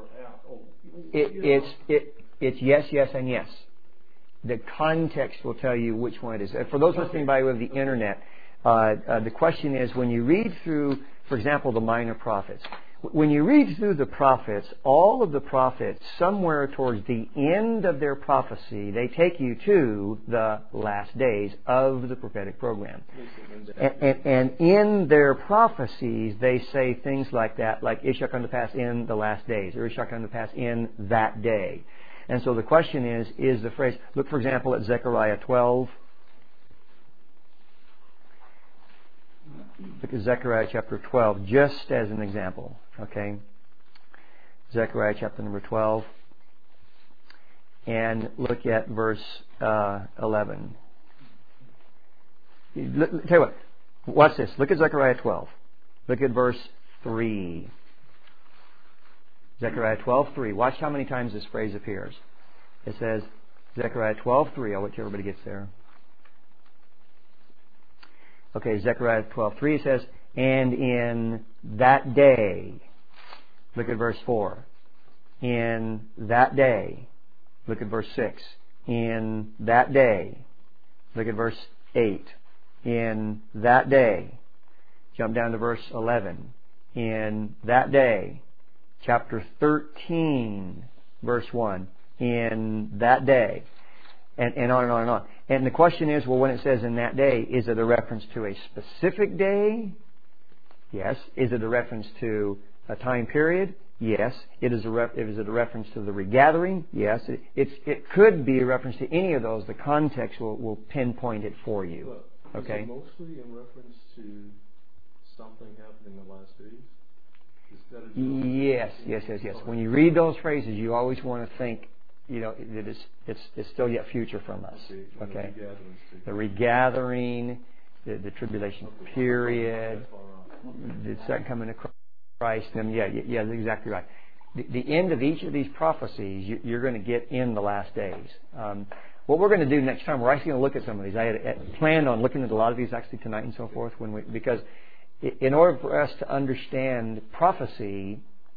it's yes, and yes. The context will tell you which one it is. For those listening by way of the internet, the question is, when you read through, for example, the Minor Prophets, when you read through the prophets, all of the prophets, somewhere towards the end of their prophecy, they take you to the last days of the prophetic program. And in their prophecies, they say things like that, like it shall come to pass in the last days, or it shall come to pass in that day. And so the question is the phrase, look for example at Zechariah 12. Look at Zechariah chapter 12, just as an example. Okay? Zechariah chapter number 12. And look at verse 11. Tell you what. Watch this. Look at Zechariah 12. Look at verse 3. Zechariah 12:3. Watch how many times this phrase appears. It says, Zechariah 12:3. I'll wait till everybody gets there. Okay, Zechariah 12:3 says, and in that day, look at verse 4. In that day. Look at verse 6. In that day. Look at verse 8. In that day. Jump down to verse 11. In that day. Chapter 13, verse 1. In that day. And on and on and on. And the question is, well, when it says in that day, is it a reference to a specific day? Yes. Is it a reference to a time period? Yes. Is it a reference to the regathering? Yes. It could be a reference to any of those. The context will pinpoint it for you. Okay. Is it mostly in reference to something happening in the last days? Yes. When you read those phrases, you always want to think, that it's still yet future from us. Okay. The regathering, the tribulation period, the second coming of Christ. Yeah, that's exactly right. The end of each of these prophecies, you're going to get in the last days. What we're going to do next time, we're actually going to look at some of these. I had planned on looking at a lot of these actually tonight and so forth, because in order for us to understand prophecy,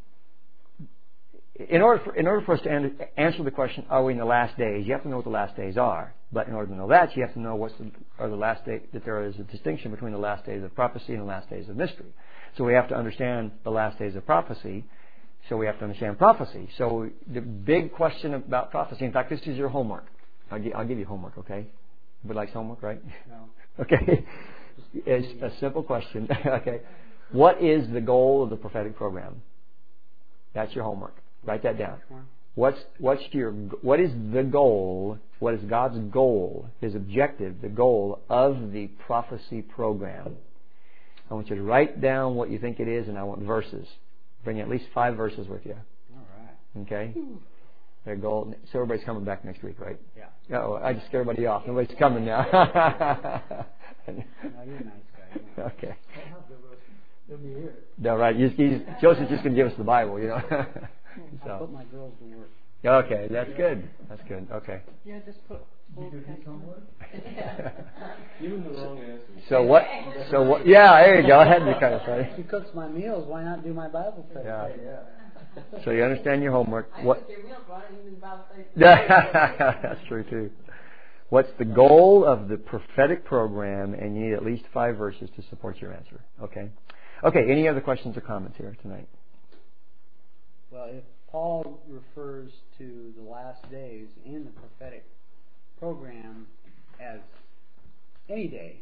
in order for us to answer the question, are we in the last days? You have to know what the last days are. But in order to know that, you have to know the last day, that there is a distinction between the last days of prophecy and the last days of mystery. So we have to understand the last days of prophecy. So we have to understand prophecy. So the big question about prophecy. In fact, this is your homework. I'll give you homework. Okay. Everybody likes homework, right? No. Okay. It's a simple question. Okay. What is the goal of the prophetic program? That's your homework. Write that down. What is the goal? What is God's goal? His objective, the goal of the prophecy program. I want you to write down what you think it is, and I want verses. Bring at least 5 verses with you. All right. Okay. Their goal. So everybody's coming back next week, right? Yeah. Oh, I just scared everybody off. Nobody's coming now. No, you're a nice guy. Okay. They'll be here. No, right. Joseph's just going to give us the Bible, I'll put my girls to work. Okay, that's good. That's good. Okay. Yeah, just put. Even the wrong answer. So what? Yeah, there you go. I had to kind of say. She cooks my meals. Why not do my Bible study? Yeah. So you understand your homework. What? That's true too. What's the goal of the prophetic program? And you need at least 5 verses to support your answer. Okay. Okay. Any other questions or comments here tonight? Well, if Paul refers to the last days in the prophetic program as any day,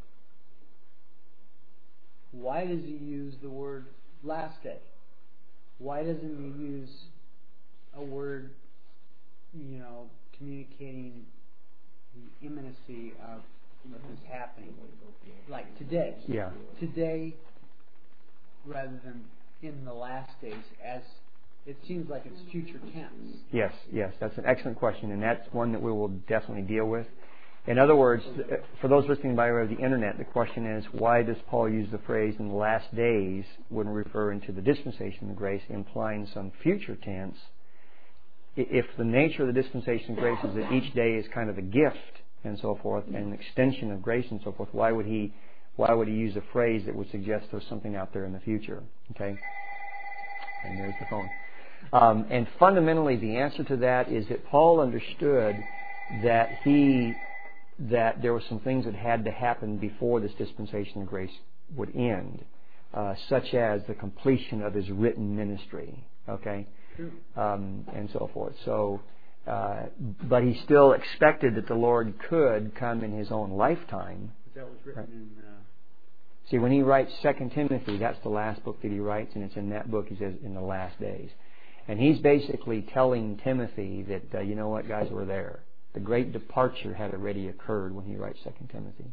why does he use the word last day? Why doesn't he use a word, communicating the imminency of what is happening? Like today. Yeah. Today, rather than in the last days, as it seems like it's future tense. Yes, that's an excellent question, and that's one that we will definitely deal with. In other words, for those listening by way of the internet, the question is, why does Paul use the phrase in the last days when referring to the dispensation of grace, implying some future tense? If the nature of the dispensation of grace is that each day is kind of a gift and so forth, and an extension of grace and so forth, why would he use a phrase that would suggest there's something out there in the future? Okay? And there's the phone. And fundamentally, the answer to that is that Paul understood that there were some things that had to happen before this dispensation of grace would end, such as the completion of his written ministry, okay, and so forth. So, but he still expected that the Lord could come in His own lifetime. That was written in. See, when he writes 2 Timothy, that's the last book that he writes, and it's in that book he says, in the last days. And he's basically telling Timothy that, you know what, guys, we're there. The great departure had already occurred when he writes 2 Timothy.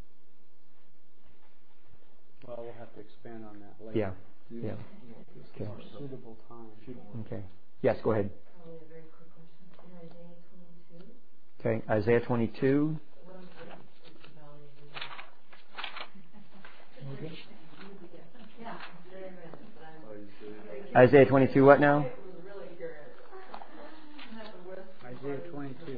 Well, we'll have to expand on that later. Yeah. Okay. Suitable time. Okay. Yes, go ahead. Probably a very quick question. In Isaiah 22. Okay, Isaiah 22. Isaiah 22, what now? Isaiah 22.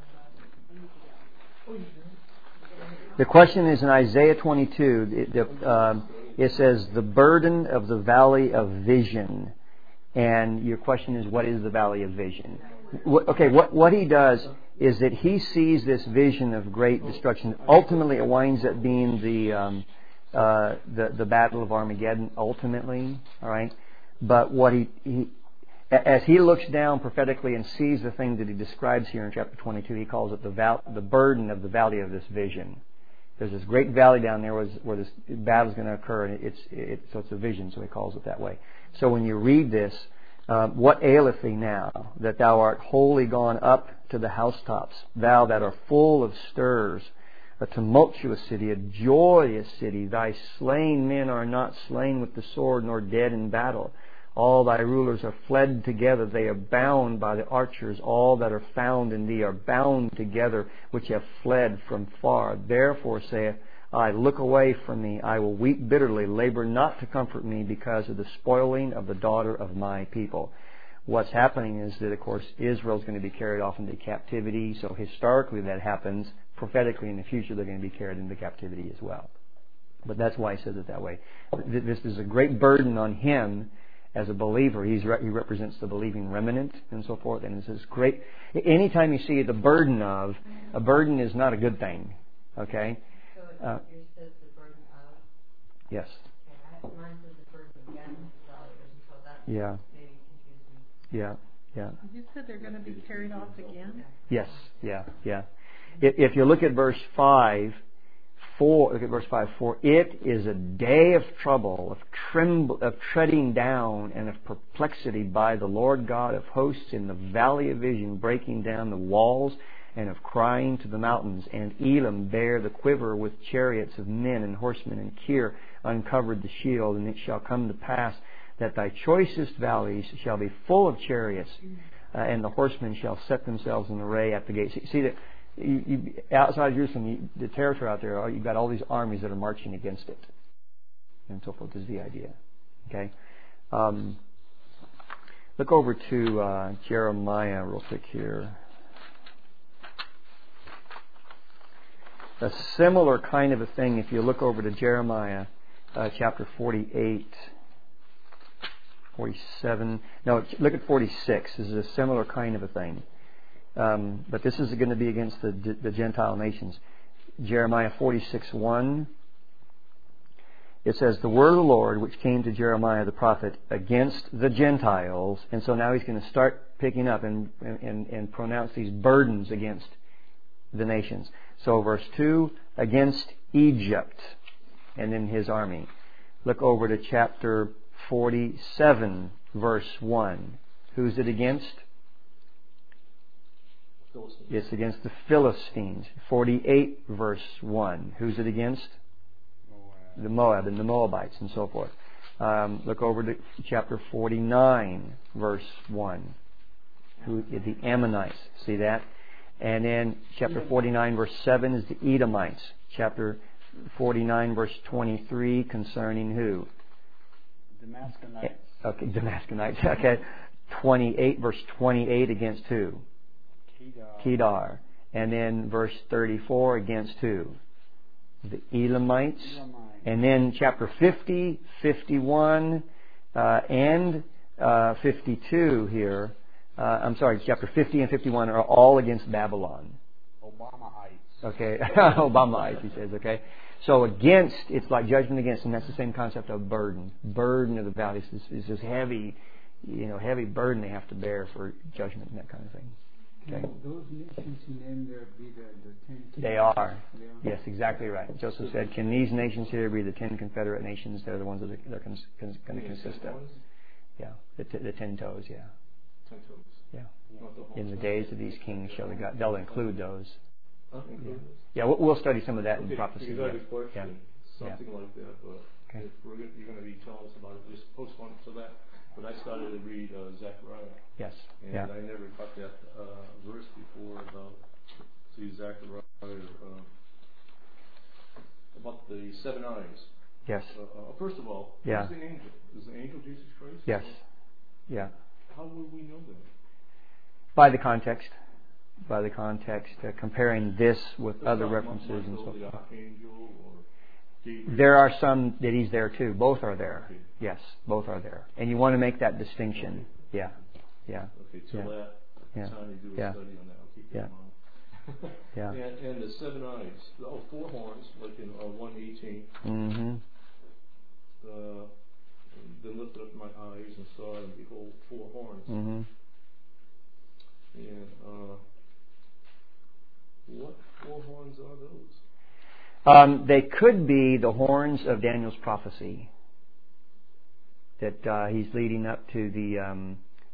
The question is in Isaiah 22. It says, the burden of the valley of vision. And your question is, what is the valley of vision? What he does is that he sees this vision of great destruction. Ultimately, it winds up being the Battle of Armageddon. Ultimately, all right. But what as he looks down prophetically and sees the thing that he describes here in chapter 22, he calls it the burden of the valley of this vision. There's this great valley down there where this battle is going to occur, and so it's a vision, so he calls it that way. So when you read this, what aileth thee now, that thou art wholly gone up to the housetops, thou that art full of stirs, a tumultuous city, a joyous city, thy slain men are not slain with the sword, nor dead in battle. All thy rulers are fled together, they are bound by the archers. All that are found in thee are bound together, which have fled from far. Therefore saith I, look away from me, I will weep bitterly, labor not to comfort me because of the spoiling of the daughter of my people. What's happening is that, of course, Israel's going to be carried off into captivity. So historically that happens. Prophetically in the future they're going to be carried into captivity as well. But that's why he says it that way. This is a great burden on him as a believer. He represents the believing remnant and so forth. And it's this great... Anytime you see the burden of, a burden is not a good thing. Okay? So yours says the burden of? Yes. Okay, mine says the burden against failures, so that maybe confused me. Yeah. You said they're going to be carried off again? Yes. Yeah. If you look at verse 5, 4, look at verse 5, for it is a day of trouble, of treading down, and of perplexity by the Lord God of hosts in the valley of vision, breaking down the walls, and of crying to the mountains. And Elam bare the quiver with chariots of men and horsemen, and Kir uncovered the shield. And it shall come to pass that thy choicest valleys shall be full of chariots, and the horsemen shall set themselves in array at the gates. See that outside Jerusalem, the territory out there, you've got all these armies that are marching against it, and so forth is the idea. Okay, look over to Jeremiah real quick here. A similar kind of a thing. If you look over to Jeremiah chapter 48, 47. No, look at 46. This is a similar kind of a thing. But this is going to be against the Gentile nations. Jeremiah 46:1. It says, the word of the Lord which came to Jeremiah the prophet against the Gentiles. And so now he's going to start picking up and pronounce these burdens against the nations. So verse 2, against Egypt and in his army. Look over to chapter 47, verse 1. Who's it against? Philistines. It's against the Philistines. 48, verse 1. Who's it against? The Moab and the Moabites and so forth. Look over to chapter 49, verse 1. The Ammonites. See that? And then chapter 49, verse 7 is the Edomites. Chapter 49, verse 23 concerning who? Damascenites. Okay, Damascenites. Okay. 28, verse 28 against who? Kedar. And then verse 34 against who? The Elamites. And then chapter 50, 51, and 52 here. Chapter 50 and 51 are all against Babylon. Obamaites. Okay, Obamaites, he says, okay. So against, it's like judgment against, and that's the same concept of burden. Burden of the valley is this heavy, heavy burden they have to bear for judgment and that kind of thing. Okay. Those nations you named there be the 10 kings? They are. Yes, exactly right. Joseph said, can these nations here be the 10 confederate nations? They're the ones that they're going to consist of. Yeah, the 10 toes, yeah. 10 toes. Yeah. In the days of these kings shall they'll include those. Yeah, we'll study some of that in prophecy. You got a question, something like that, but if you're going to be telling us about it, just postpone it to that. But I started to read Zechariah. Yes. And I never got that verse before about Zechariah about the 7 eyes. Yes. First of all, who's the angel? Is the angel Jesus Christ? Yes. Yeah. How would we know that? By the context, comparing this with other references and so forth. The archangel, or There are some that he's there too. Both are there. Okay. Yes, both are there. And you want to make that distinction. Yeah. Yeah. Okay, till that time you do a study on that. I'll keep that in mind. Yeah. And the 7 eyes, 4 horns, like in 1:18. Mm-hmm. Then lifted up my eyes and saw, and behold, 4 horns. Mm-hmm. And what 4 horns are those? They could be the horns of Daniel's prophecy that he's leading up to the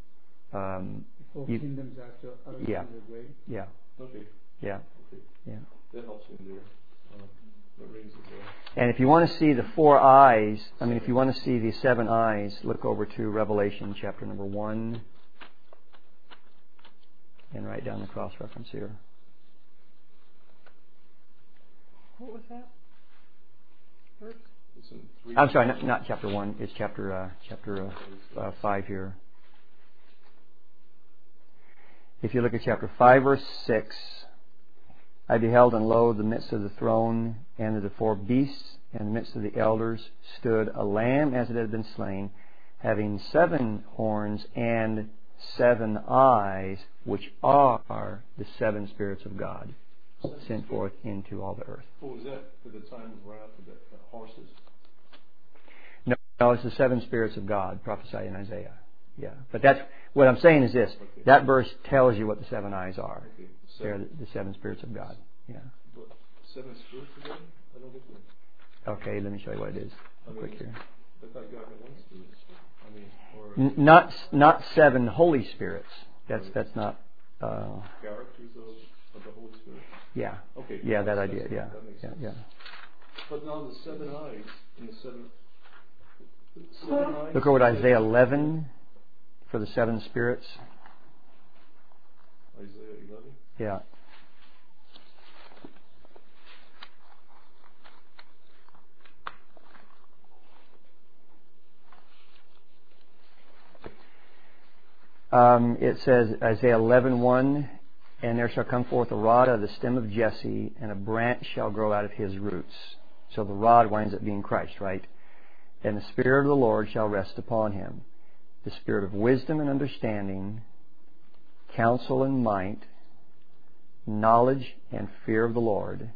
4 kingdoms after Alexander the Great. Yeah. Okay. Yeah. Okay. Yeah. That helps me there. That rings a bell. And if you want to see the 4 eyes, if you want to see the 7 eyes, look over to Revelation chapter number 1 and write down the cross reference here. What was that? Verse? It's in 3. I'm sorry, not chapter 1. It's chapter 5 here. If you look at chapter 5, verse 6, I beheld, and lo, in the midst of the throne and of the 4 beasts, and in the midst of the elders, stood a lamb as it had been slain, having 7 horns and 7 eyes, which are the 7 spirits of God, sent forth into all the earth. Oh, was that for the time of wrath of the horses? No, it's the 7 spirits of God prophesied in Isaiah. Yeah, but that's what I'm saying is this. Okay. That verse tells you what the 7 eyes are. Okay. They're the 7 spirits of God. Yeah. But 7 spirits of God? I don't get that. Okay, let me show you what it is. Quick here. I thought God had 1 spirit. Not 7 Holy Spirits. That's not. Characters of the Holy Spirit. Yeah. Okay. Yeah, that idea. Yeah. That makes sense. Yeah. But now the 7 eyes and the 7 eyes. Look over at Isaiah 11 for the 7 spirits. Isaiah 11. Yeah. It says, Isaiah 11:1, and there shall come forth a rod out of the stem of Jesse, and a branch shall grow out of his roots. So the rod winds up being Christ, right? And the Spirit of the Lord shall rest upon him, the Spirit of wisdom and understanding, counsel and might, knowledge and fear of the Lord,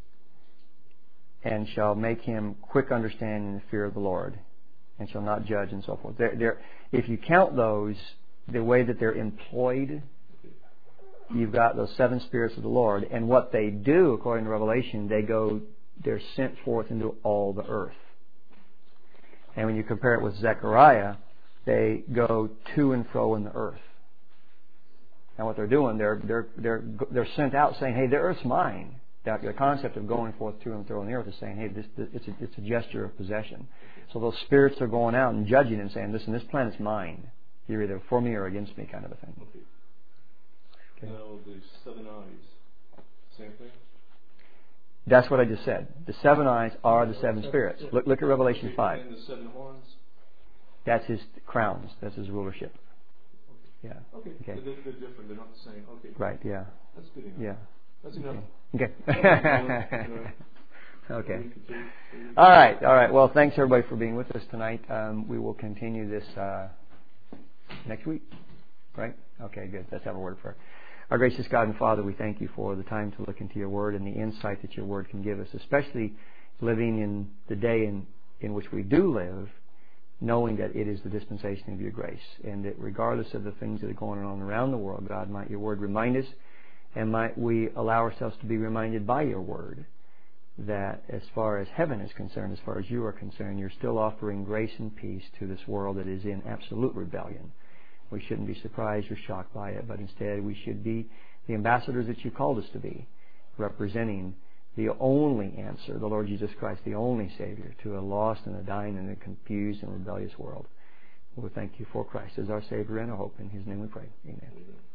and shall make him quick understanding in the fear of the Lord, and shall not judge, and so forth. If you count those, the way that they're employed, you've got those 7 spirits of the Lord, and what they do, according to Revelation, they're sent forth into all the earth. And when you compare it with Zechariah, they go to and fro in the earth. And what they're doing, they're sent out saying, "Hey, the earth's mine." The concept of going forth to and fro in the earth is saying, "Hey, it's a gesture of possession." So those spirits are going out and judging and saying, "Listen, this planet's mine. You're either for me or against me," kind of a thing. Okay. Now the 7 eyes, same thing. That's what I just said. The 7 eyes are the 7 spirits. Look at Revelation 5. And the 7 horns. That's his crowns. That's his rulership. Yeah. Okay. They're different. They're not the same. Okay. Right. Yeah. That's good enough. Yeah. That's enough. Okay. Okay. All right. Well, thanks everybody for being with us tonight. We will continue this next week. Right? Okay. Good. Let's have a word of prayer. Our gracious God and Father, we thank you for the time to look into your Word and the insight that your Word can give us, especially living in the day in which we do live, knowing that it is the dispensation of your grace, and that regardless of the things that are going on around the world, God, might your Word remind us, and might we allow ourselves to be reminded by your Word that as far as heaven is concerned, as far as you are concerned, you're still offering grace and peace to this world that is in absolute rebellion. We shouldn't be surprised or shocked by it, but instead we should be the ambassadors that you called us to be, representing the only answer, the Lord Jesus Christ, the only Savior to a lost and a dying and a confused and rebellious world. We thank you for Christ as our Savior and our hope. In His name we pray. Amen.